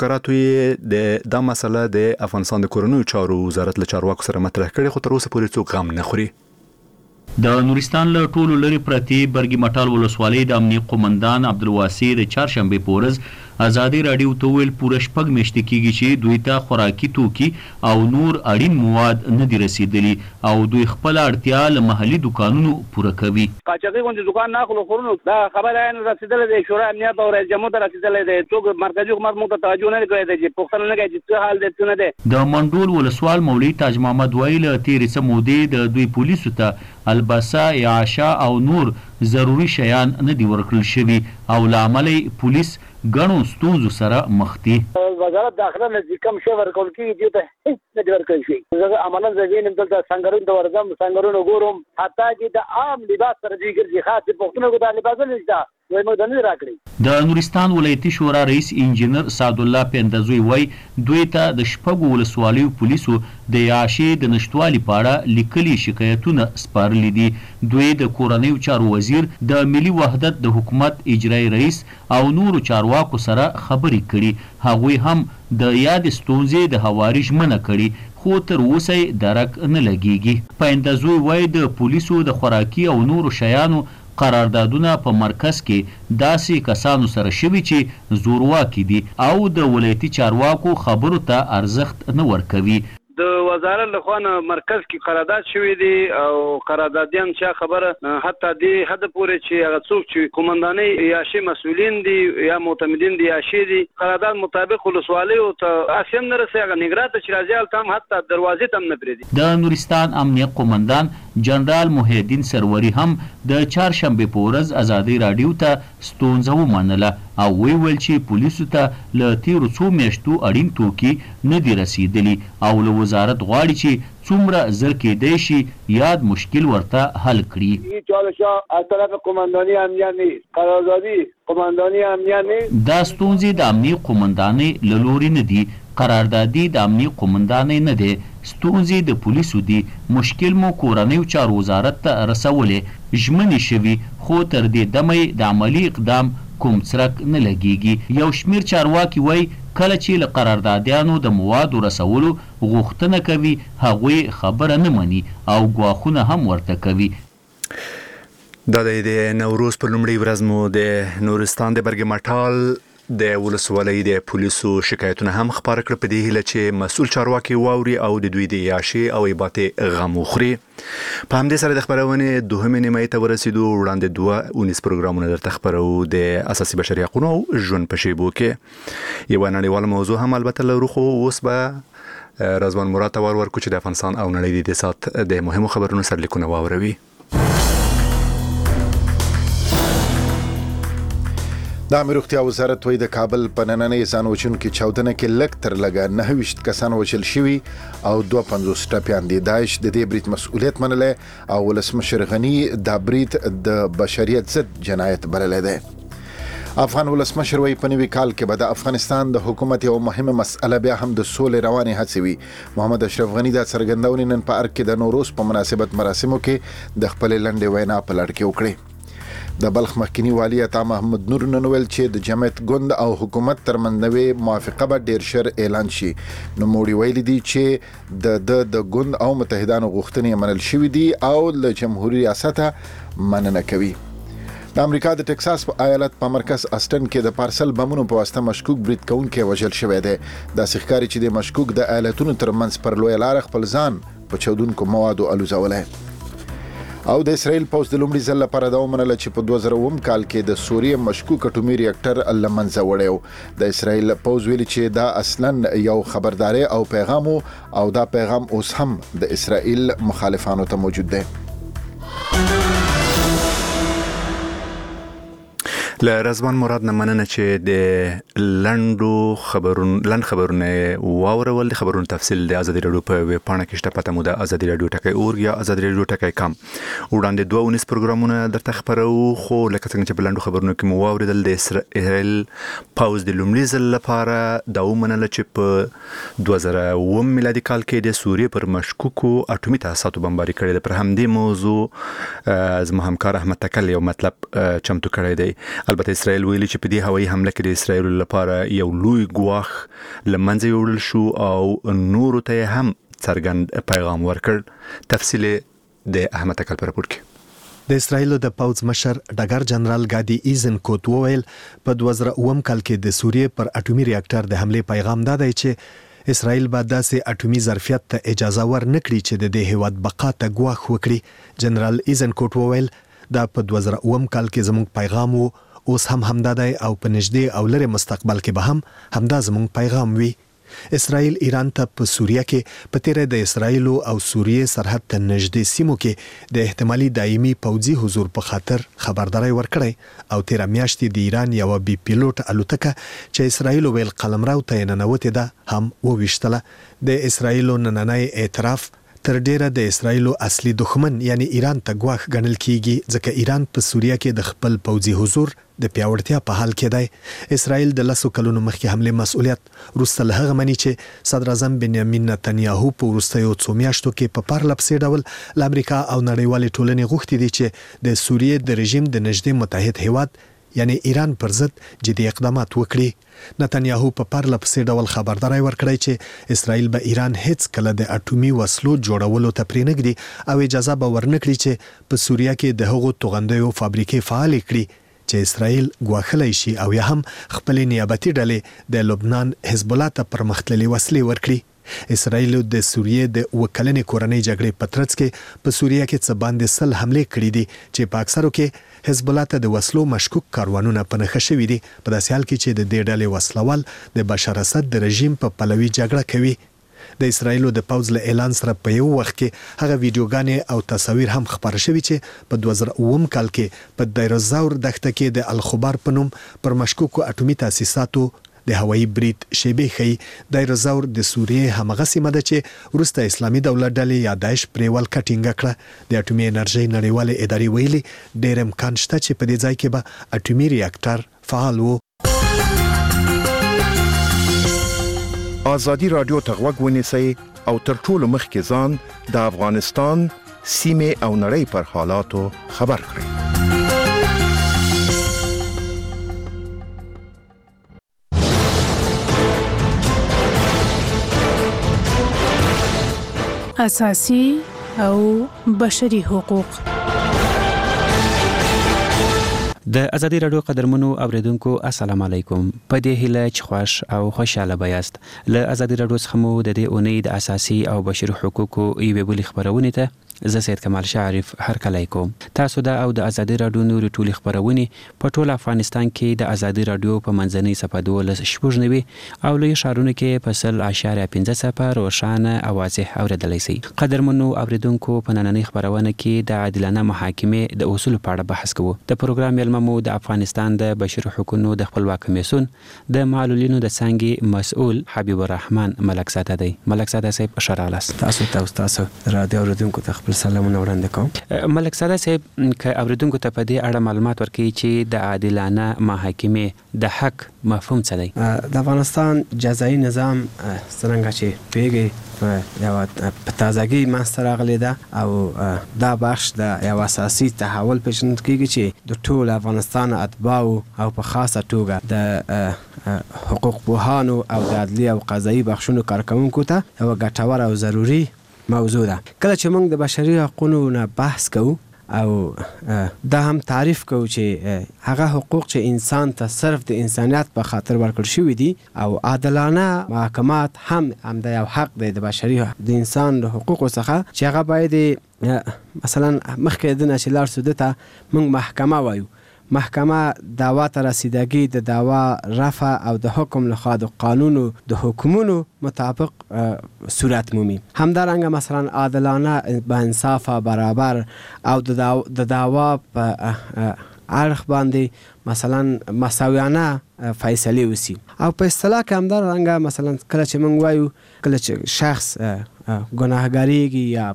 دا مسله د افغانستان د کورونو چارو وزارت له چارواکو سره مطرح کړي خو تر اوسه پورې څوک غم نه خوري د نورستان له ټولو لري پرتی برګمټال ولسوالۍ د امنیه قومندان عبدالواسي د چهارشنبه پورز ازادي راډیو ته ویل پوره شپږ میاشتې کېږي چې دوی ته خوراکي توکي او نور اړین مواد نه دي رسیدلي او دوی خپل اړتیا له محلي دکانونو پوره کوي قاچاقي غونډه دکان نه خلو خورونو دا خبره نه رسیدلې د شورا امنیت او رئیس جمهور ته رسیدلې ده څوک مرکزی حکومت مو ته توجه نه کوي چې پښتنه نه کوي چې حال دې څه نه ده د منډول ولسوال مولوی تاج محمد ویل تیرې سمودې د دوی پولیسو ته البسه عاشا او نور ضروری شیان نه دي ورکړل شوي او لاملې پولیس غنو ستونزو سره مخ دي وزارت داخله نزدیکم شو ورکول کی دي ته هیڅ نه ورکول شي زه عملاً زوینم دلته څنګهرون د ورزم څنګهرون وګورم حتی چې د عام لباس سره دي ګرځي خاص پښتنو کو د لباس نشته وای مو دنه راکړي د نورستان ولایتي شورا رئیس انجنیر سعد الله پندزوی وای دوی ته د شپږو ولسوالیو پولیسو د یاشي د نشټوالي پاړه لیکلي شکایتونه سپارلي دي دوی د کورنیو چارو وزیر د ملي وحدت د حکومت اجرایی رئیس او نورو چارواکو سره خبرې کړي هغوی هم د یاد ستونزې د هواري ژمنه کړي خو تر اوسه درک نه لګيږي پندزوی وای د پولیسو د خوراکي او نورو شیانو قراردادونه په مرکز کې داسې کسانو سره شوي چې زورواکي دي او د ولایتي چارواکو خبرو ته ارزښت نه ورکوي د وزارت له خوا مرکز کې قرارداد شوی دی او قراردادیان چې خبره حتی دې حد پورې چې هغه څوک چې قومنداني یا شي مسؤلین دي یا معتمدین دي یا شي دي قرارداد مطابق ولسوالۍ او ته اسیم نه رسي هغه نګرات چې راځي تام حتی دروازې تم نه پریدي. د نورستان امنیت قومندان جنرال محی الدین سروري هم د چهارشنبه په ورځ ازادي رادیو ته ستونزه ومنله او ویل چې پولیسو ته له تیرو څو میاشتو اړین توکي نه دي رسیدلي او له وزارت غواړي چې څومره زر کېدای شي یاد مشکل ورته حل کړي. از طرف قماندانی امنیت نیست، قراردادی قماندانی امنیت نیست. دا ستونزې د امنیت قومندانۍ له لوري نه دي، قراردادي د امنیت قومندانۍ نه دی، ستونزې د پولیسو دي. مشکل مو کورنیو چارو وزارت ته رسولې، ژمنې شوي خو تر دې دمه د عملي اقدام کوم څرک نه لګیږي. یو شمیر چارواکي وایي کله چې له قراردادیانو د موادو رسولو غوښتنه کوي هغوی خبره نه مني او ګواښونه هم ورته کوي. دا د نوروز پر لومړۍ ورځ مو د نورستان د برګ مټال د ولسوالۍ د پولیسو شکایتونه هم خبر کړ په دې هیله چې مسؤل چارواکي واوري او د دوی د یاشي او ایباتې غم وخوري. په همدې سره د خبرونې دوهمې نیمایي ته ورسېدو. وړاندې 2 پروګرامونه درته خبرو د اساسي بشري حقوقو او ژوند په شیبو کې یوه نړیواله موضوع هم البته لرو، خو اوس به رضوان مراد ته ورکو چې د افغانستان او نړۍ د سات د مهمو خبرونو سرلیکونه واوروي. د امیر روغتیا وزارت وایي د کابل په نننۍ ځان وژونکي چاودنه کې لږ تر لږه 29 کسان وژل شوي او 52 ټپیان دي. داعش د دې برید مسؤلیت منلی او ولسمشر غني دا برید د بشریت ضد جنایت بللی دی. افغان ولسمشر وایي په نوي کال کې به د افغانستان د حکومت یو مهمه مسأله بیا هم د سولې روانې هڅې وي. محمد اشرف غني دا څرګندونې نن په ارګ کې د نوروز په مناسبت مراسمو کې د خپلې لنډې وینا په لړ کې وکړې. د بلخ مخکنی والی عطا محمد نور نن ویل چې د جمعیت ګوند او حکومت ترمنځ نوې موافقه به ډیر ژر اعلان شي. نوموړي ویلي دي چې د ګوند او متحدانو غوښتنې منل شوې دي او له جمهوریت ریاسته مننه کوي. د امریکا د ټکساس په ایالت په مرکز اسټن کې د پارسل بمونو په واسطه مشکوک برید کوونکی وژل شوی دی. داسې ښکاري چې د مشکوک د ایالتونو ترمنځ پر لویه لاره خپل ځان په چاودونکو موادو الوزولی. او د اسرائیل پوز د لومړي ځل لپاره دا ومنله چې په 2009 کال کې د سوریې مشکوک اټومي ریاکټر له منځه وړی. د اسرائیل پوز ویلي چې دا اصلاً یو خبرداري او پیغام او دا پیغام اوس هم د اسرائیل مخالفانو ته موجود دی. له رضوان مراد نه مننه چې د لنډ خبرونه واورول. د خبرونو تفصیل د ازادي رادیو په ویب پاڼه کې شته. پته مو د ازادي رادیو ټکی اورګ یا ازادي رادیو ټکی کام. وړاندې 2 پروګرامونه درته خبرو، خو لکه څنګه چې په لنډو خبرونو کې مو واوریدل د اسرائیل پوز د لومړي ځل لپاره دا ومنله چې په 2009 میلادي کال کې د سوریې پر مشکوکو اټومي تاسیساتو بمباري کړې ده. پر همدې موضوع زما همکار احمد تکل یو مطلب چمتو کړی دی. البته اسرائیل ویلي چې په دې هوایي حمله کې د اسرائیل لپاره یو لوی ګواښ له منځه یوړل شو او نورو ته هم څرګند پیغام ورکړ. تفصیل د احمد تکل پر راپور کې. د اسرائیل د پوز مشر ډګر جنرال ګادي ایزنکوت وویل په 2009 کال کې د سوریې پر اټومي ریاکټر د حمله پیغام دا دی چې اسرائیل به داسې اټومي ظرفیت ته اجازه ورنکړي چې د دې هیواد بقا ته ګواښ وکړي. جنرال ایزنکوت وویل دا په 2009 کال کې زموږ پیغام وو، اوس هم همدا دی او په نږدې او لرې مستقبل کې به هم همدا زموږ پیغام وي. اسرائیل ایران ته په سوریه کې په تیره د اسرائیل او سوریې سرحد ته نږدې سیمو کې د احتمالي دایمي پوځي حضور په خاطر خبرداري ورکړی او تیره میاشت د ایران یو بي پیلوټ الوتکه چې اسرائیل ویل قلمرو ته ننوتې ده هم وویشتله. د اسرائیل نننۍ اعتراف تر ډیره د اسرائیل اصلي دښمن یعنی ایران ته ګواښ ګڼل کیږي، ځکه ایران په سوریه کې د خپل پوځي حضور د پیاوړتیا په حال کې دی. اسرائیل د 10 کلونو مخکې حمله مسؤلیت وروسته له هغه مني چې صدر اعظم بنیامین نتنیاهو په وروستیو څو میاشتو کې په پرله پسې ډول له امریکا او نړیوالې ټولنې غوښتي دي چې د سوریې د رژیم د نږدې متحد هیواد یعنی ایران پر ضد جدي اقدامات وکړي. نتنیاهو په پرله پسې ډول خبرداري ورکړی چې اسرائیل به ایران هیڅ کله د اټومي وسلو جوړولو ته پرېنږدي او اجازه به ورنکړي چې په سوریه کې د هغو توغندیو فابریکې فعال کړي چې اسرائیل ګواښلی شي او یا هم خپلې نیابتي ډلې د لبنان حزب الله ته پرمختللي وسلې ورکړي. اسرائیل د سوریې د وکلنې کورنۍ جګړې په ترڅ کې په سوریه کې څه باندې 100 حمله کړې دي چې په اکثرو کې حزب الله ته د وسلو مشکوک کاروانونه په نښه شوي دي په داسې حال کې چې د دې ډلې وسلوال د بشار اسد د رژیم په پلوي جګړه کوي. د اسرایل د پوز له اعلان سره په یو وخت کې هغه ویډیوګانې او تصاویر هم خبر شوي چې په 2009 کال کې په دایرزاور دښته کې د الخبار په نوم پر مشکوکو اټومي تاسیساتو د هوایي برید شیبې ښیي. دایرزاور د سوریې همغه سیمه ده چې وروسته اسلامي دولت ډلې یا داعش پرې ولکټینګ کړه. د اټومي انرژي نړیواله ادارې ویلي ډېر امکان شته چې په دې ځای کې به اټومي ریاکټر فعال وو. آزادی رادیو ته غوږ ونیسئ او تر ټولو مخکې ځان د افغانستان سیمې او نړۍ پر حالاتو خبر کړئ. اساسي او بشري حقوق. د ازادي رادیو قدرمنو اوریدونکو السلام علیکم. په دې هیله چې خوش او خوشاله بیاست. له ازادي رادیو څخه مو د دې اونۍ د اساسي او بشري حقوقو یوې بلې خبرونه ته زه سید کمال شعرف هرکلی کوم. تاسو د او د ازادي رادیو نوري ټولې خبرونه په ټول افغانستان کې د ازادي رادیو په منځنۍ صفحه 12 او لوی شهرونو کې په 0.15 صفحه روښانه او واضح اوریدلای شئ. قدرمنو اوریدونکو په نننۍ خبرونه کې د عادلانه محاکمې د اصول په اړه بحث کوو. د پروګرام مو د افغانستان د بشري حقوقو د خپلواک کمیسیون د معلولینو د څنګه مسؤل حبیب الرحمن ملکزاده دی. ملکزاده صاحب شرالاس تاسو رادیو اوریدونکو ته خپل سلامونه وړاندې کوم. ملکزاده صاحب که اوریدونکو ته په دې اړه معلومات ورکړي چې د عادلانه محاکمې د حق مفهوم څه دی؟ د افغانستان جزایي نظام څنګه چې پیږي په تازگی منځته راغلی ده او دا بخش د یو اساسي تحول پیژندل کیږي چې د ټول افغانستان اتباعو او په خاصه توګه د حقوق پوهانو او د عدلي او قضایي بخشونو کارکوونکو ته یو ګټور او ضروري موضوع ده. کله چې موږ د بشري حقوقو نه بحث کوو او دا هم تعریف کوو چې هغه حقوق چې انسان ته صرف د انسانیت په خاطر ورکړل شوي دي او عادلانه محاکمات هم د یو حق دی د بشري د انسان د حقوقو څخه چې هغه باید مثلا مخکې د نه چې لاړ سو دته موږ محکمه وایو. محکمه دعوا ته رسیدګي د دعوا رفع او د حکم لخوا د قانونو د حکمونو مطابق صورت مومي. همدارنګه مثلا عادلانه با انصاف برابر او د دعوا په اړخ باندې مثلا مساویانه فیصله وسی او په اصطلاح کې همدارنګه مثلا کله چې موږ وایو کله چې شخص ګناهګاریږي یا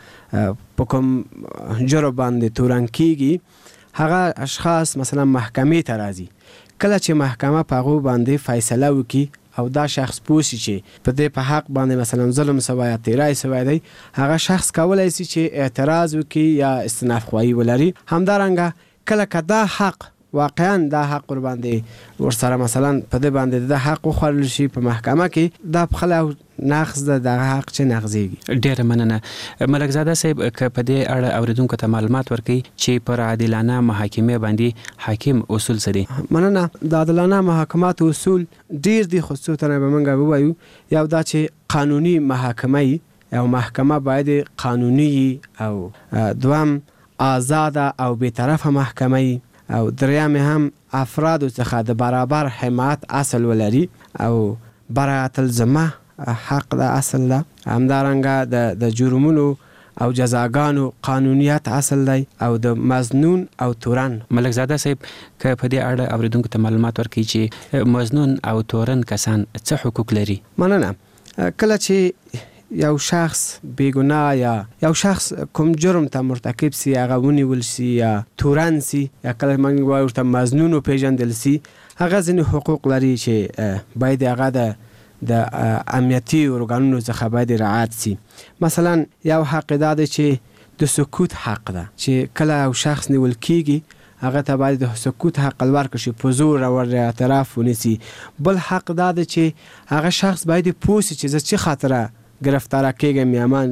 په کوم جرم باندې تورن کیږي هغه اشخاص مثلا محکمې ته راځي. کله چې محکمه په هغو باندې فیصله وکړي او دا شخص پوښي چې په دې په حق باندې مثلا ظلم سوی یا تیری سوی دی هغه شخص کولی شي چې اعتراض وکړي یا استئناف خواهی ولري. همدارنګه کله که دا حق واقعا دا حق ور باندې ورسره مثلا په دې باندې د حق خوړل شي په محکمه کې دا په خلا نقض د حق چې نقضيږي. ډېر مننه. ملکزاده صاحب که په دې اړه اوریدونکو ته معلومات ورکړي چې پر عادلانه محاکمې باندې حاکم اصول څه دي؟ مننه. د عادلانه محاکمات اصول ډېر دي خصوصا به موږ ووایو یو دا چې قانوني محاکمه او محکمه باید قانوني او دوام آزاده او بی‌طرفه محکمه او دریم هم افراد څخه د برابر حمایت اصل ولري او برایت الذمه حق د اصل ده. همدارنګه د جرمونو او جزاګانو قانونیت اصل دی او د مظنون او تورن. ملکزاده صاحب که په دې اړه اوریدونکو ته معلومات ورکړي چې مظنون او تورن کسان څه حقوق لري؟ مننه. کله چې یو شخص بیگناه یا یو شخص کوم جرم ته مرتکب سی هغه ونیول سی یا تورن سی یا کله موږ وایو ته مظنون پیژندل سی هغه ځینې حقوق لري چې باید هغه د امنیتي ارګانونو څخه باید رعایت سي. مثلا یو حق دا دی چې د سکوت حق ده چې کله یو شخص نیول کیږي هغه ته باید د سکوت حق ورکړل شي په زور او اعتراف ونیسي. بل حق دا دی چې هغه شخص باید پوه سي چې څه خاطره گرفتار کېږم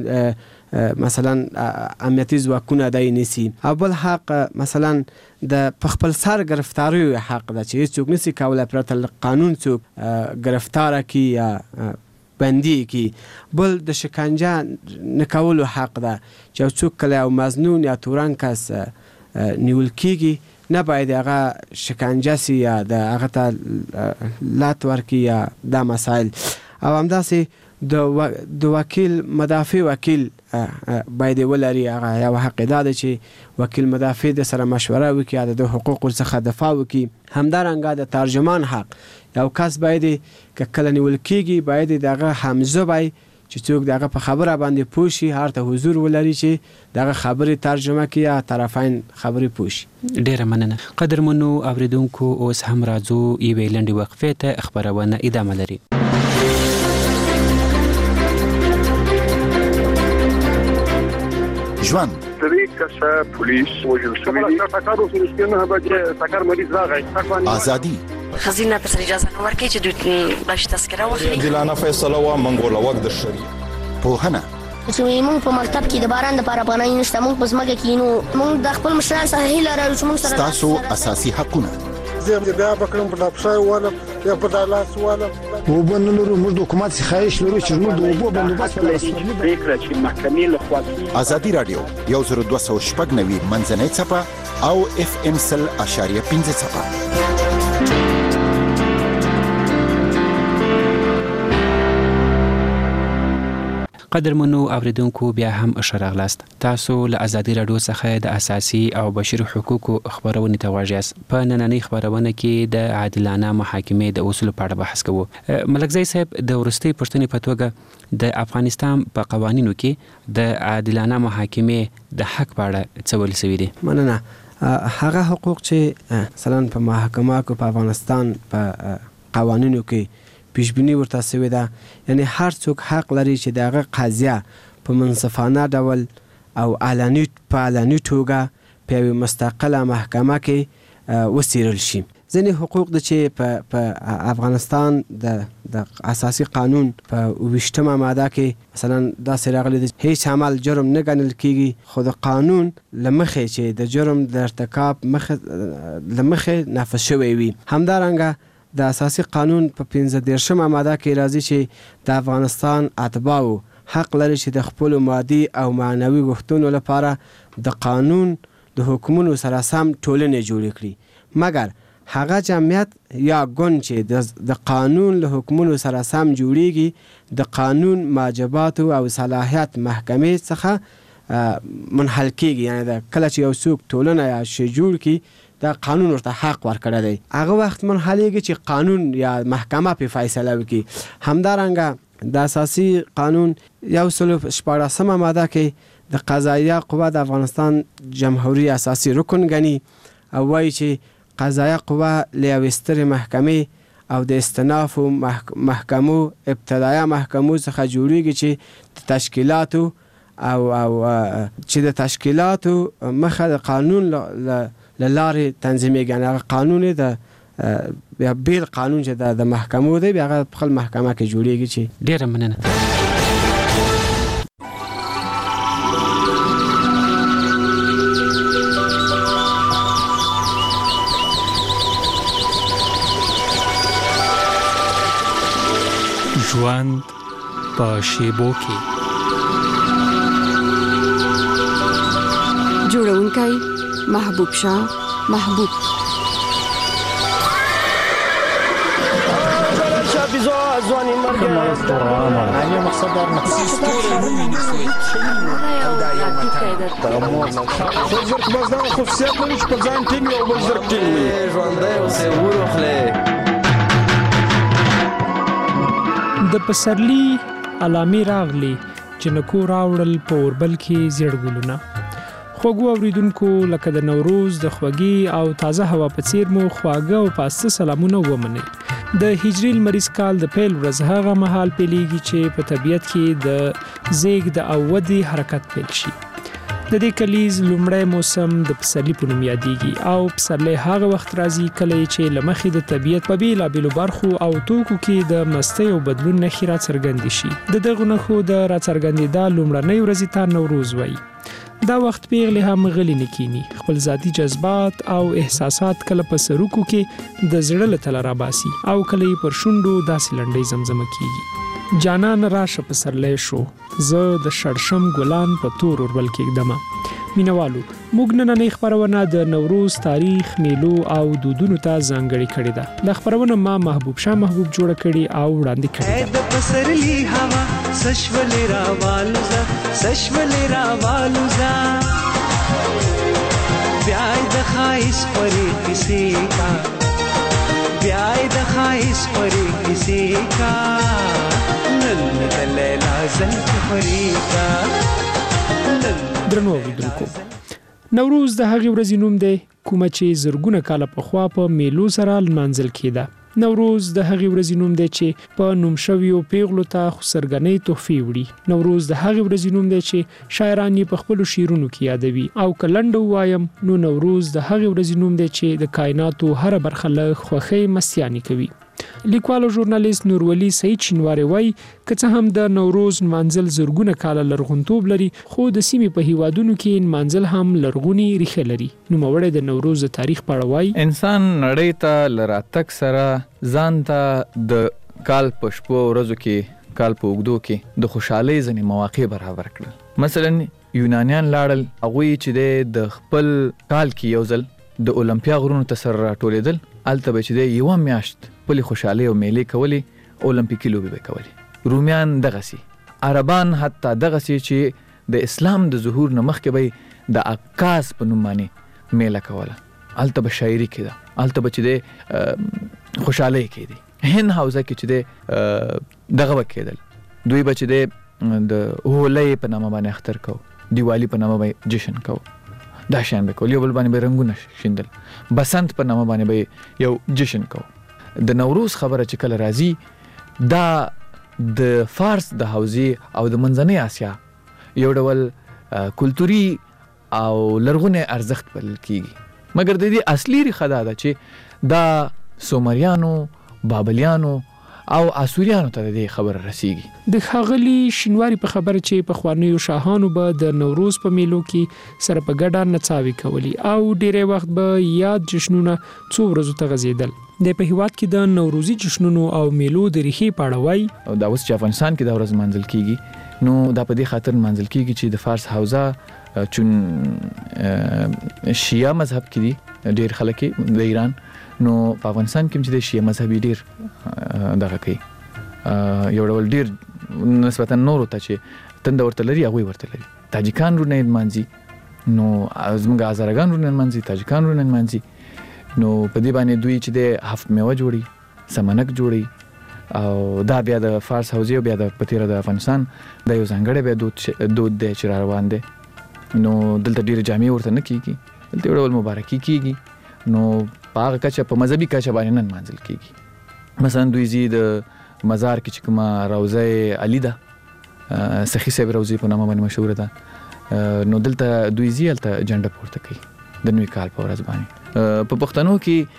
یا مثلا امنیتي ځواکونه دای نیسي. او بل حق مثلا د خپل سر گرفتاری حق ده چې څوک نسی کولای پرته قانون څوک گرفتار کی یا بندي کی. بل د شکنجه نکولو حق ده چې څوک کله او مظنون یا تورن کس نیول کیږي نه باید هغه شکنجه سي یا د هغه ته لات ورکي یا دا مسائل. او همداسې د وکیل مدافع وکیل باید ولري. هغه یو حق ده چې وکیل مدافع د سره مشوره وکړي یا د حقوقو څخه دفاع وکړي. همدارنګه د ترجمان حق، یو کس باید که کله نیول کیږي باید دغه حمزه باید چې څوک دغه په خبره باندې پوه شي، هر ته حضور ولري چې دغه خبرې ترجمه کړي یا طرفین خبرې پوه شي. ډیره مننه. قدرمنو اوریدونکو، اوس هم راځو یوې لنډې وقفې ته، خبرونه ادامه لري. ژوند درې کسه پولیس وژل شوي دي. ټکر اوس نه بجې ټکر مریض راغی. ازادي خزینه پر اجازه نه ورکړي چې دوی باش تذکره واخلي. عادلانه فیصله و منګوله وګ د شری پوهنه چې موږ په مکتب کې د باران د لپاره پناه نشته، موږ په ځمکه کې نو موږ د خپل مشران سره هیله لرو چې موږ سره تاسو اساسي حقونه زه بیا بکرم په ډاپسای والا یا په دالاس والا وبنلو موږ د حکومت څخه خواهش لرو چې موږ د اوبو بندوبست ولرو. فکر چې محکمې له خوا ازادي رادیو 1290 منځنۍ صفه او FM 100.5 صفه. قدرمنو اوریدونکو، بیا هم ښه راغلاست. تاسو له ازادي رادیو څخه د اساسي او بشري حقوقو خبرونه ته غواړئ. په نننۍ خبرونه کې د عادلانه محاکمې د اصولو په اړه بحث کوو. ملکزی صاحب، د ورستۍ پښتنې په توګه د افغانستان په قوانینو کې د عادلانه محاکمې د حق په اړه څه ویل شوي دي؟ مننه. هغه حقوق چې مثلا په محاکمه کې په افغانستان په قوانینو کې پیشبینی ورته شوې ده، یعنی هر څوک حق لري چې دغه قضیه په منصفانه ډول او په علني توګه په یوه مستقله محکمه کې وڅیړل شي. ځینې حقوق د چې په افغانستان د اساسي قانون په 28مه ماده کې مثلا داسې راغلي دي هیڅ عمل جرم نه ګڼل کیږي، خو د قانون له مخې چې د جرم د ارتکاب له مخې نافذ شوی وي. همدارنګه د اساسي قانون په 15مه ماده کې راځي چې د افغانستان اتباعو حق لري چې د خپل مادي او معنوي غوښتنو لپاره د قانون د حکمونو سره سم ټولنې جوړې کړي، مګر هغه جمعیت یا ګوند چې د قانون له حکمونو سره سم جوړیږي د قانون واجبات او صلاحیت محکمې څخه منحل کیږي. یعنی د کله چې یو څوک ټولنه یا شی جوړ کی دا قانون ورته حق ورکړی دی، هغه وخت منحلیږي چې قانون یا محکمه په فیصله وکړي. همدارنګه د اساسي قانون 114مه ماده کې د قضایه قوه د افغانستان جمهوریت اساسي رکن ګڼي او وایي چې قضایه قوه له یوې سترې محکمې او د استنافو محکمو ابتدایه محکمو څخه جوړیږي چې د تشکیلاتو او چې د تشکیلاتو مخه د قانون لارې تنظیمېږي. یعنې هغه قانون د بیل قانون چې د محکمو دی بیا هغه په خپل محکمه کې جوړیږي. چې ډېره مننه. ژوند په شیبو کې جوړونکی محبوب شاه محبوب. د پسرلی علامې راغلي جنکو راوړل په اوربل کې زیړ ګلونه. خوږو اوریدونکو، لکه د نوروز د خوږې او تازه هوا په څیر مو خواږه او پاسته سلامونه ومنئ. د هجري لمریز کال د پیل ورځ هغه مهال پیلیږي چې په طبیعت کې د زیږد او ودې حرکت پیل شي. د دې کلیز لومړی موسم د پسرلي په نوم یادیږي او پسرلی هغه وخت راځي کله چې له مخې د طبیعت په بیلابیلو برخو او توکو کې د مستۍ او بدلون نښې راڅرګندې شي. د دغو نښو د راڅرګندېدا لومړنۍ ورځې ته نوروز وایي. دا وخت پیغلې هم غلي نه کینی، خپل ذاتي جذبات او احساسات کله په سروکو کې د زړه له تله راباسي او کله یې پر شونډو داسې لنډۍ زمزمه کیږي. جانان راشه پسرلی شو زه د شړشم ګلان په تور وربل کېږدم. مینوالو موږ نن خبرونه د نوروز تاریخ، میلو او دودونو ته ځانګړي کړې ده. د خبرونه ما محبوب شاه محبوب جوړ کړي او وړاندې کړي. د پسرلی هوا سشولې راوالوزا سشولې راوالوزا بیاي د خایس پرې کسی کا بیاي د خایس پرې کسی کا نن د لیلا زلف پرې کا. درنو اوریدونکو، نوروز د هغې ورځې نوم دی کومه چې زرګونه کاله پخوا په میلو سره لمانځل کېده. نوروز د هغې ورځې نوم دی چې په نوم شویو پیغلو ته خسرګنۍ تحفې وړي. نوروز د هغې ورځې نوم دی چې شاعران یې په خپلو شعرونو کې یادوي. او که لنډه ووایم نو نوروز د هغې ورځې نوم دی چې د کائناتو هره برخه له خوښۍ مستیانې کوي. لیکوال او ژورنالیست نورولي سعید شینواری وایي که څه هم د نوروز نمانځل زرګونه کاله لرغونتوب لري، خو د سیمې په هیوادونو کې نمانځل هم لرغوني ریښې لري. نوموړی د نوروز د تاریخ په اړه وایي انسان نړۍ ته له راتګ سره ځان ته د کال په شپو ورځو کې کال په اوږدو کې د خوشحالۍ ځینې مواقع برابر کړل. مثلا یونانیان لاړل، هغوی چې د خپل کال کې یو ځل د اولمپیا غرونو ته سره راټولېدل، هلته به چې د یوه میاشت خپلې خوشحالۍ او میلې کولې، اولمپیکي لوبې به کولې. رومیان دغسې، عربان حتی دغسې چې د اسلام د ظهور نه مخکې به د عکاس په نوم باندې میله کوله، هلته به شاعري کېده، هلته به چې د خوشحالۍ کېدې. هند حوزه کې چې د دغه به کېدل، دوی به چې د هولۍ په نامه باندې اختر کو، دیوالی په نامه باندې جشن کو، دا شیان به کول، یو بل باندې به رنګونه شیندل، بسنت په نامه باندې به یو جشن کو. د نوروز خبره چې کله راځي دا د فارس د حوزې او د منځنۍ آسیا یو ډول کلتوري او لرغونی ارزښت بلل کیږي. مګر د دې اصلي ریښه دا ده چې دا سومریانو، بابلیانو او اسوریانو ته د خبر رسیږي. د ښاغلي شینواری په خبره چې پخوانیو شاهانو به د نوروز په میلو کې سره په ګډه نڅاوې کولي او ډېری وخت به یاد جشنونه څو ورځو ته غځېدل. د په هیواد کې د نوروزي جشنونو او میلو د ریښې په اړه وایي او دا اوس چې افغانستان کې دا ورځ منځل کیږي نو دا په دې خاطر منځل کیږي چې د فارس حوزه چون شیعه مذهب کې دي ډېر خلک د ایران، نو په افغانستان کې چې د شیعه مذهبي ډېر دغه کوي، یو ډول ډېر نسبتا نورو ته چې تنده ورته لري هغوی ورته لري. تاجکان رونه نمانځي، نو زموږ هزارګان رونه نمانځي، تاجکان رونه نمانځي. نو په دې باندې دوی چې د هفت میوه جوړي، سمنک جوړي، او دا بیا د فارس حوزې او بیا د پتیره د افغانستان د یو ځانګړی بیا دود دی چې را روان دی. نو دلته ډېرې جامې ورته نه کېږي، دلته یو ډول مبارکي کېږي، نو په هغه کچه په مذهبي کچه باندې نه نمانځل کېږي. مثلا دوی ځي د مزار کې چې کومه روضه علي ده، سخي صاحب روضې په نامه باندې مشهوره ده، نو دلته دوی ځي هلته جنډه پورته کوي د نوي کال په ورځ باندې. په پښتنو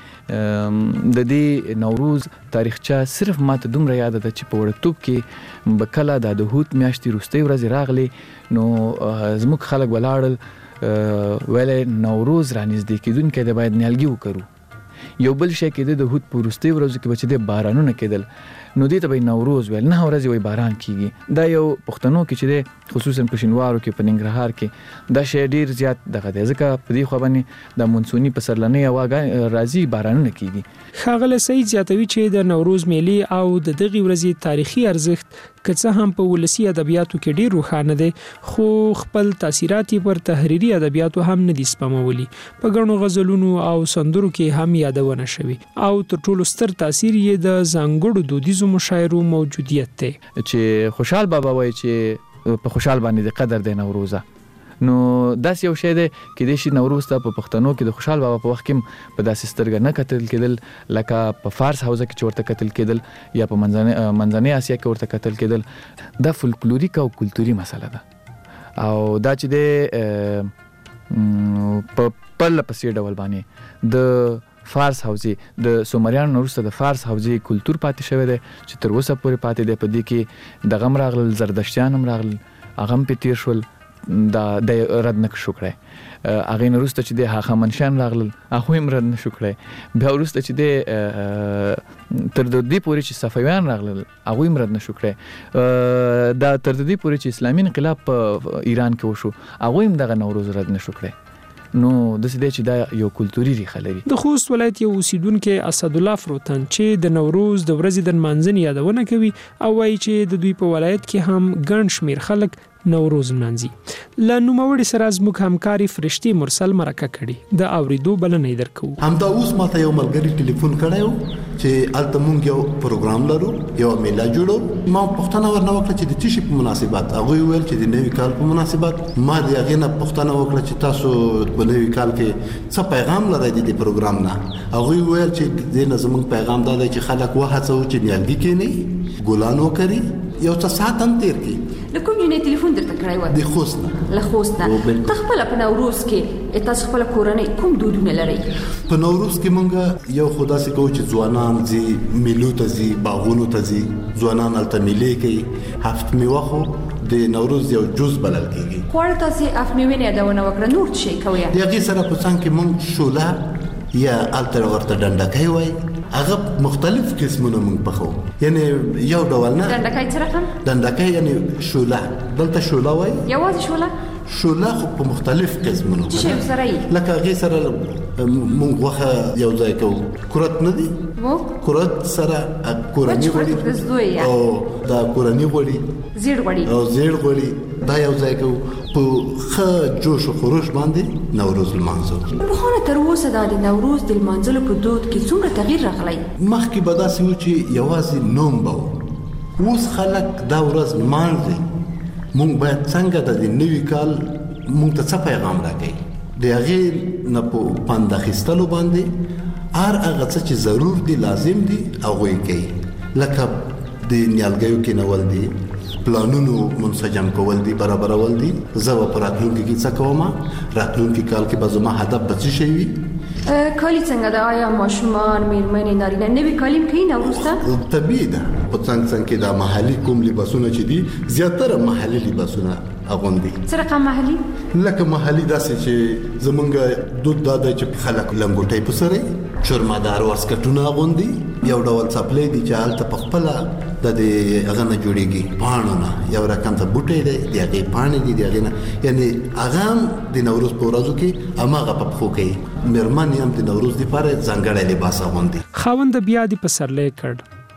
کې د دې نوروز تاریخچه صرف ماته دومره یاد ده چې په وړکتوب کې به کله د هوت میاشتې وروستۍ ورځې راغلې نو زموږ خلک ولاړل ویلې نوروز رانږدې کېدونکی دی، باید نیالګي وکرو. یو بل شی کېده د هوت په وروستۍ ورځو کې به چې د بارانونه کېدل نو دې ته به نوروز ویل، 9 ورځې وایي باران کېږي. دا یو پښتنو کې چې دی خصوصا په شینوارو کې، په ننګرهار کې دا شی ډېر زیات دغه دی، ځکه په دې خوا باندې د مونسوني پسرلنۍ هوا راځي، بارانونه کېږي. ښاغلی سعید زیاتوي چې د نوروز میلې او د دغې ورځې تاریخي ارزښت که څه هم په ولسي ادبیاتو کې ډېر روښانه دی، خو خپل تاثیرات یې پر تحریري ادبیاتو هم نه دي سپمولي. په ګڼو غزلونو او سندرو کې هم یادونه شوي او تر ټولو ستر تاثیر یې د ځانګړو دودیزو مشاعرو موجودیت دی. چې خوشحال بابا وایي چې په خوشحال باندې د قدر دی نوروزه، نو داسې یو شی دی کېدای شي نوروز ته په پښتنو کې د خوشحال بابا په وخت کې په داسې سترګه نه کتل کېدل لکه په فارس حوزه کې چې ورته کتل کېدل یا په منځنۍ آسیا کې ورته کتل کېدل. دا فولکلوریک او کلتوري مسله ده او دا چې دی په پرله پسې ډول باندې د فارس حوزې د سومریانو وروسته د فارس حوزې کلتور پاتې شوی دی چې تر اوسه پورې پاتې دی. په دې کې دغه هم راغلل، زردشتیان هم راغلل، هغه هم پې تېر شول، د رد نه شو کړی. هغه نه وروسته چې د هخامنشیان راغلل هغه هم رد نه شو کړی. بیا وروسته چې د تر دې پورې چې صفویان راغلل هغه هم رد نه شو کړی. دا تر دې پورې چې اسلامي انقلاب په ایران کې وشو هغه هم دغه نوروز رد نه شو کړی. نو د سده چې دا یو کلتوري ریښه لري. د خوست ولایت یو اوسیدونکو اسد الله فروتن چې د نوروز د ورځې د منځنۍ یادونه کوي او وایي چې د دوی په ولایت کې هم ګڼ شمیر خلک نوروز منځي. له نوموړي سره زموږ همکاري فرشتي مرسل مرکه کړي د اوریدو بلنه درکو. همدا اوس ماته یو ملګری ټلیفون کړیو چې الته مونږ یو پروګرام لرو یو میله جوړو. ما پوښتنه ورنه وکړه چې د تشي په مناسبت هغه ویل چې د نوي کال په مناسبت. ما د هغه نه پوښتنه وکړه چې تاسو په نوي کال کې څه پیغام لرئ د پروګرام نه. هغه ویل چې د زموږ پیغام دا دی چې خلک وهڅو چې نیالګي کېني ګلان وکړي یو څه ساعت هم تیر کړي. لکه جنې ټلیفون درته کړی و د خوست نه تخپل په نوروز کې تاسو خپل کورنۍ کوم دودونه لري؟ په نوروز کې مونږ یو خدا سي کوو چې ځوانان زی میلو ته زی باغونو ته زی ځوانان الته میلې کوي. هفت میوه خو د نوروز یو جز بلل کېږي. خو تاسو اف میوه نه یادونه وکړه نور څه کوي؟ دغه سره په څنګه کې مونږ شوله یا الته ورته ډنډکای وای هغه مختلف قسمونه مونږ پخو. یعنی یو ډول نه ډنډکای څه رقم؟ ډنډکای یعنی شوله دلته شوله وای یوازې شوله خو په مختلف قسمونو چې سره لکه هغه سره مونږ وخه یو ځای کوو. کورت نه دی کورت سره کورنی غوړي او دا کورنی غوړي زیړ غوړي دا یو ځای کوو په ښه جوش او خروش باندې نوروز لمانځو. خو تر اوسه د نوروز د لمانځلو په دود کې څومره تغییر راغلی؟ مخکې به داسې و چې یوازې نوم به اوس خلک دا ورځ لمانځي. مونږ باید څنګه د نوي کال مونږ ته څه پیغام راکړي د هغې نه په پند اخیستلو باندې هر هغه څه چې ضرور دي لازم دي هغه یې کوي. لکه د نیالګیو کېنول دي پلانونو منسجم کول دي برابرول دي. زه په راتلونکي کې څه کوم راتلونکي کال کې به زما هدف به څه شي وي. کالی څنګه د آیا ماشومان میرمنې نارینه نوي کالیم کوي نوروز ته؟ طبیعي ده په څنګه کې د محلي کوم لباسونه چې دي زیاتره محلي لباسونه اغوندي. څه رقم محلي؟ لکه محلي داسې چې زمونږ دود دا دی چې خلک لنګوټۍ په سره چرمدار واسکټونه اغوندي. یو ډول څپلې دي چې هلته په خپله د هغه نه جوړېږي پاڼو نه یو رقم ته بوټی دی د هغې پاڼې دي د هغې نه یعنې هغه هم د نوروز په ورځو کې هماغه په پښو کوي. مېرمنې هم د نوروز دپاره ځانګړی لباس اغوندي. خاونده بیا دې په سرلی کړ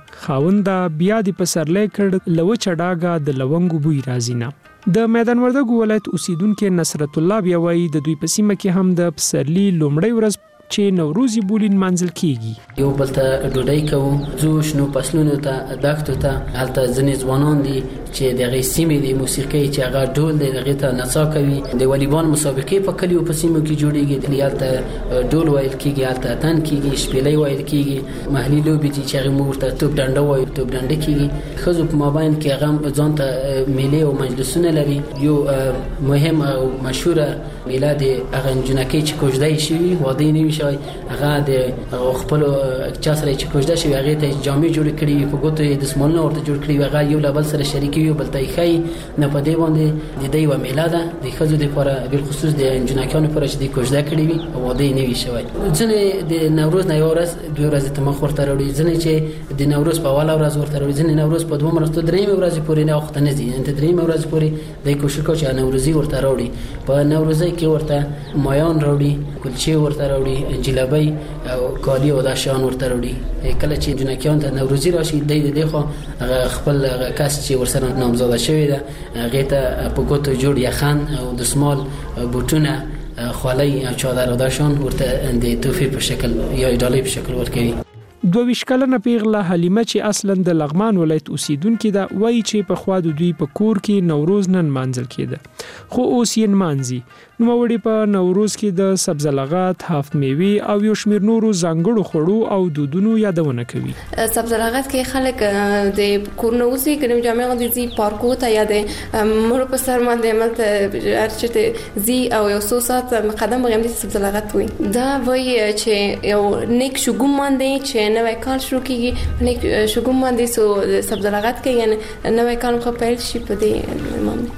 له وچه ډاګه د لونګو بوی راځي نه. د میدان وردګو ولایت اوسیدونکو نصرت الله بیا وایي د دوی په سیمه کې هم د پسرلي لومړۍ ورځ چې نوروزي بولین منځل کیږي. یو بل ته ډوډۍ کوو زو شنو فصلونو ته دښتو ته هلته ځینې ځوانان دي چې دغه سیمې د موسیقۍ چې هغه ډول دی دغه ته نڅا کوي. د والیبال مسابقې په کلیو په سیمو کې جوړیږي. هلته ډول وایل کیږي هلته اتن کیږي شپېلۍ وایل کیږي. محلي لوبې چې هغه مورته توپ ډنډه وایي توپ ډنډه کیږي. ښځو په مابین کې هغه ځان ته میلې او مجلسونه لري. یو مهم او مشهوره میله د هغه جنکې چې کوژدای شي واده نه وي شوی هغه د خپل چا سره چې کوژده شي هغه ته جامې جوړ کړي په ګوتو د سمولنه ورته جوړ کړي هغه یو لبل سره شریک یو بل ته خي نه په دې باندې د دې و میله ده د خزو د لپاره بل خصوص د جنکانو لپاره چې د کوژده کړي وي او واده نه وي شوی. ځنه د نوروز نه یو ورځ دوه ورځې ته مخ ورته راوړي. ځنه چې د نوروز په اوله ورځ ورته راوړي. ځنه نوروز په دوه ورځې درېمه ورځ پورې نه وخت نه دي. انت درېمه ورځ پورې د کوشش کوي چې نوروزي ورته راوړي. په نوروزي کې ورته مایان راوړي کلچې ورته راوړي جلبۍ او کالی او داشان ورته وروړي. کله چې جنکیان ته نوروزي راشي د دې خو خپل کس چې ورسره نامزاده شوی ده هغه ته په ګوتو جوړ یخن او دسمال بوټونه خولۍ او چادر او داشان ورته د توفی په شکل یا ډالۍ په شکل ورکوي. 22 کلنه پیغله حلیمه چې اصلا د لغمان ولایت اوسیدونکې ده وایي چې په خوا د دوی په کور کې نوروز نن مانځل کېده خو اوس یې مانځي. نوموړي په نوروز کې د سبزه لغات، هفت میوې او یو شمېر نورو ځانګړو خوړو او دودونو یادونه کوي. سبزه لغات کې خلک د کورنوزي ګرم جامع غوږی پارکو ته یا د مړو په سر باندې ملته ارچته زی او یو څو ساعت مقدم بغیم دي سبزه لغات وي. دا وایي چې یو نیک شګوم باندې چې نوې کال شروع کیږي نیک شګوم باندې سو سبزه لغات کې یعنی نوې کال خو پیل شي په دې باندې.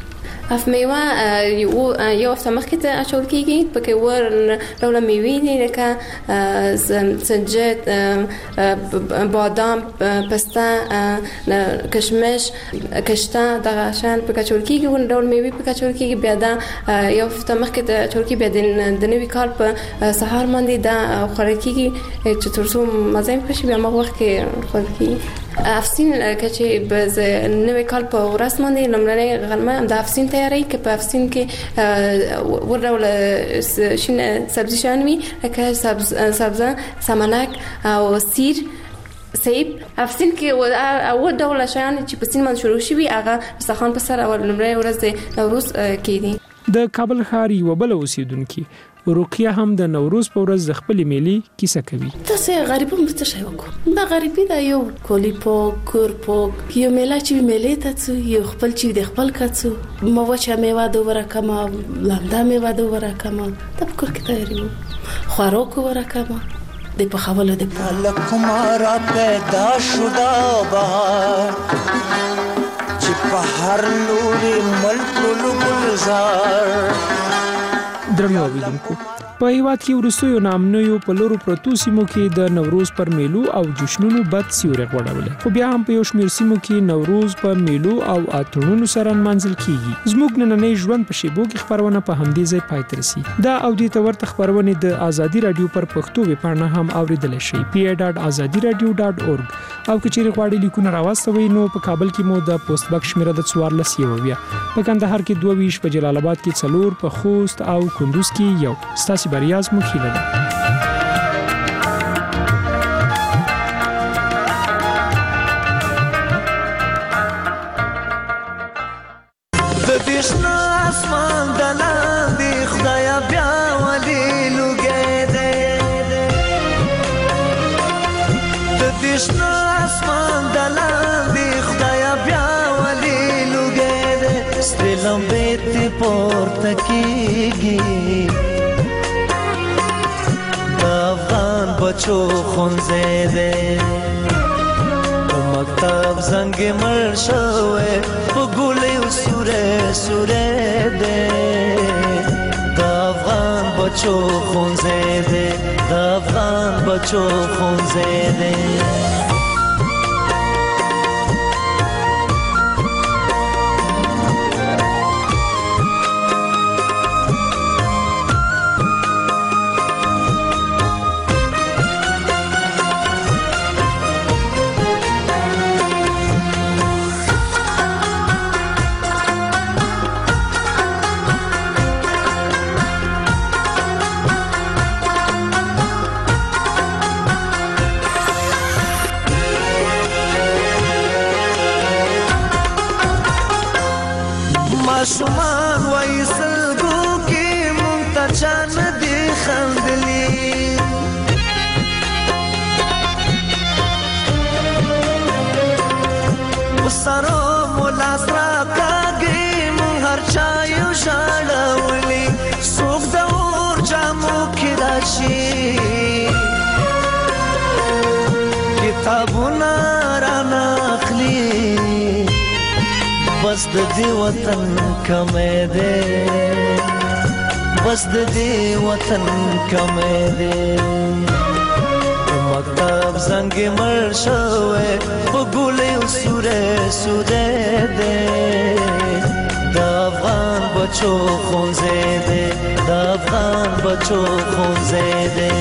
اف میوه یو هفته مخکې ته اچول کیږي پکې ور ډول میوې دي لکه سنجد بادام پسته کشمش کشته دغه شان پکې اچول کیږي ور ډول میوې پکې اچول کیږي بیا دا یو هفته مخکې ته اچول کیږي بیا د نوي کال په سهار باندې دا خوړل کیږي چې تر څو مزه یې پشي بیا ما وخت کې خوړل کیږي افسین چې بز نوې کال په ورځ باندې لمړنۍ غرمه د افسین تیاری کې په افسین کې ورول شین سبزی شانوي لکه سبزه سمنک او سیر سیب افسین کې او ډول شان چې په سین باندې شروع شوی هغه استخوان په سر او لمړنۍ ورځ د نوروز کې دي د کابل ښار یو بل اوسیدونکو روقیه هم د نوروز په ورځ د خپل میلې کیسه کوي. تاسو غریبو مست شي وکړو. دا غریبي دا یو کولی پوک کور پوک یو میلا چې میلې ته څو یو خپل چې د خپل کڅو مو وچه میوه د ورکما لاندا میوه د ورکما د کور کې تیاری خورو کو ورکما د په خواله د لکمارا پیدا شودا بهار چې په هر لوري ملک گلزار. درنو اوریدونکو په هیواد کې ورسوي نامنوي په لورو پروتو سیمو کې د نوروز پر میلو او جشنونو بد سیوري غوړولې خو بیا هم په یو شمېر سیمو کې نوروز په میلو او اتړونو سره منځل کیږي. زموږ نننۍ ژوند په شیبو کې خبرونه په همدې ځای پای ته رسي. دا او دې تور خبرونه د ازادي رادیو پر پښتو ویبپاڼه هم اوریدل شي pa.azadiradio.org او کچېری غواړي لیکونه راوستوي نو په کابل کې مو د پوسټ باکس شمیره د 14 یوویا په کندهار کې 22 په جلال آباد کې 4 په خوست او کندوز کې یو ستاسو بریاز مخیله ده. د دشنا اسمان دلان دی خدایا بیا ولی لوګې ده د دشنا اسمان دلان دی خدایا بیا ولی لوګې ده ستلم بیت پورته کیږي افغان بچو خونځه ده مکتب زنګ مړ شوه په ګولې سوره سوره ده د افغان بچو خونځه ده د افغان بچو خونځه ده. شومان وایسل گو کی منتجان دی خندلی وسرو مولا سرا کاږي مون هر چایو شاړولې سوق د اور جامو کې راشي کتابونه را ناخلي بس د دې وطن کمې ده بس د دې وطن کمې ده مکتب زنګ مړ شوه په ګولې سوره سوره ده د افغان بچو خونځه ده د افغان بچو خونځه ده.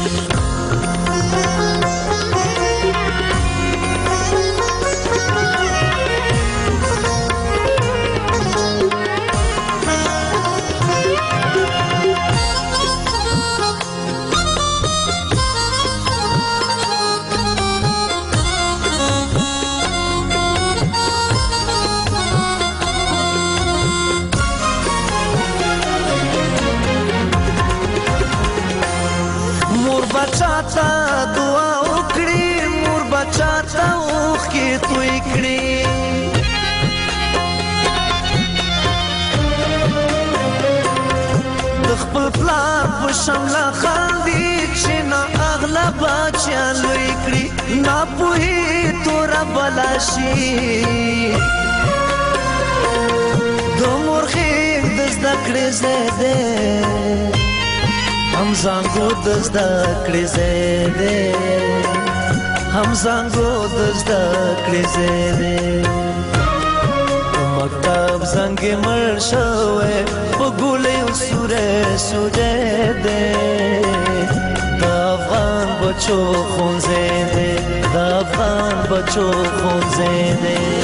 بچاتا دعا وکړي مور بچاتا اوخ کې توي کړي د خپل پلار په شمله خاندي چې نه اغلا بچا لوي کړي نه پوهي تور بلاشي د مور خې کړې زده هم زنګو د زده کړې زده هم زنګو د زده کړې زده مکتب زنګ مړ شوې په ګولې سورې سورې ده د افغان بچو خونځې ده د افغان بچو خونځې ده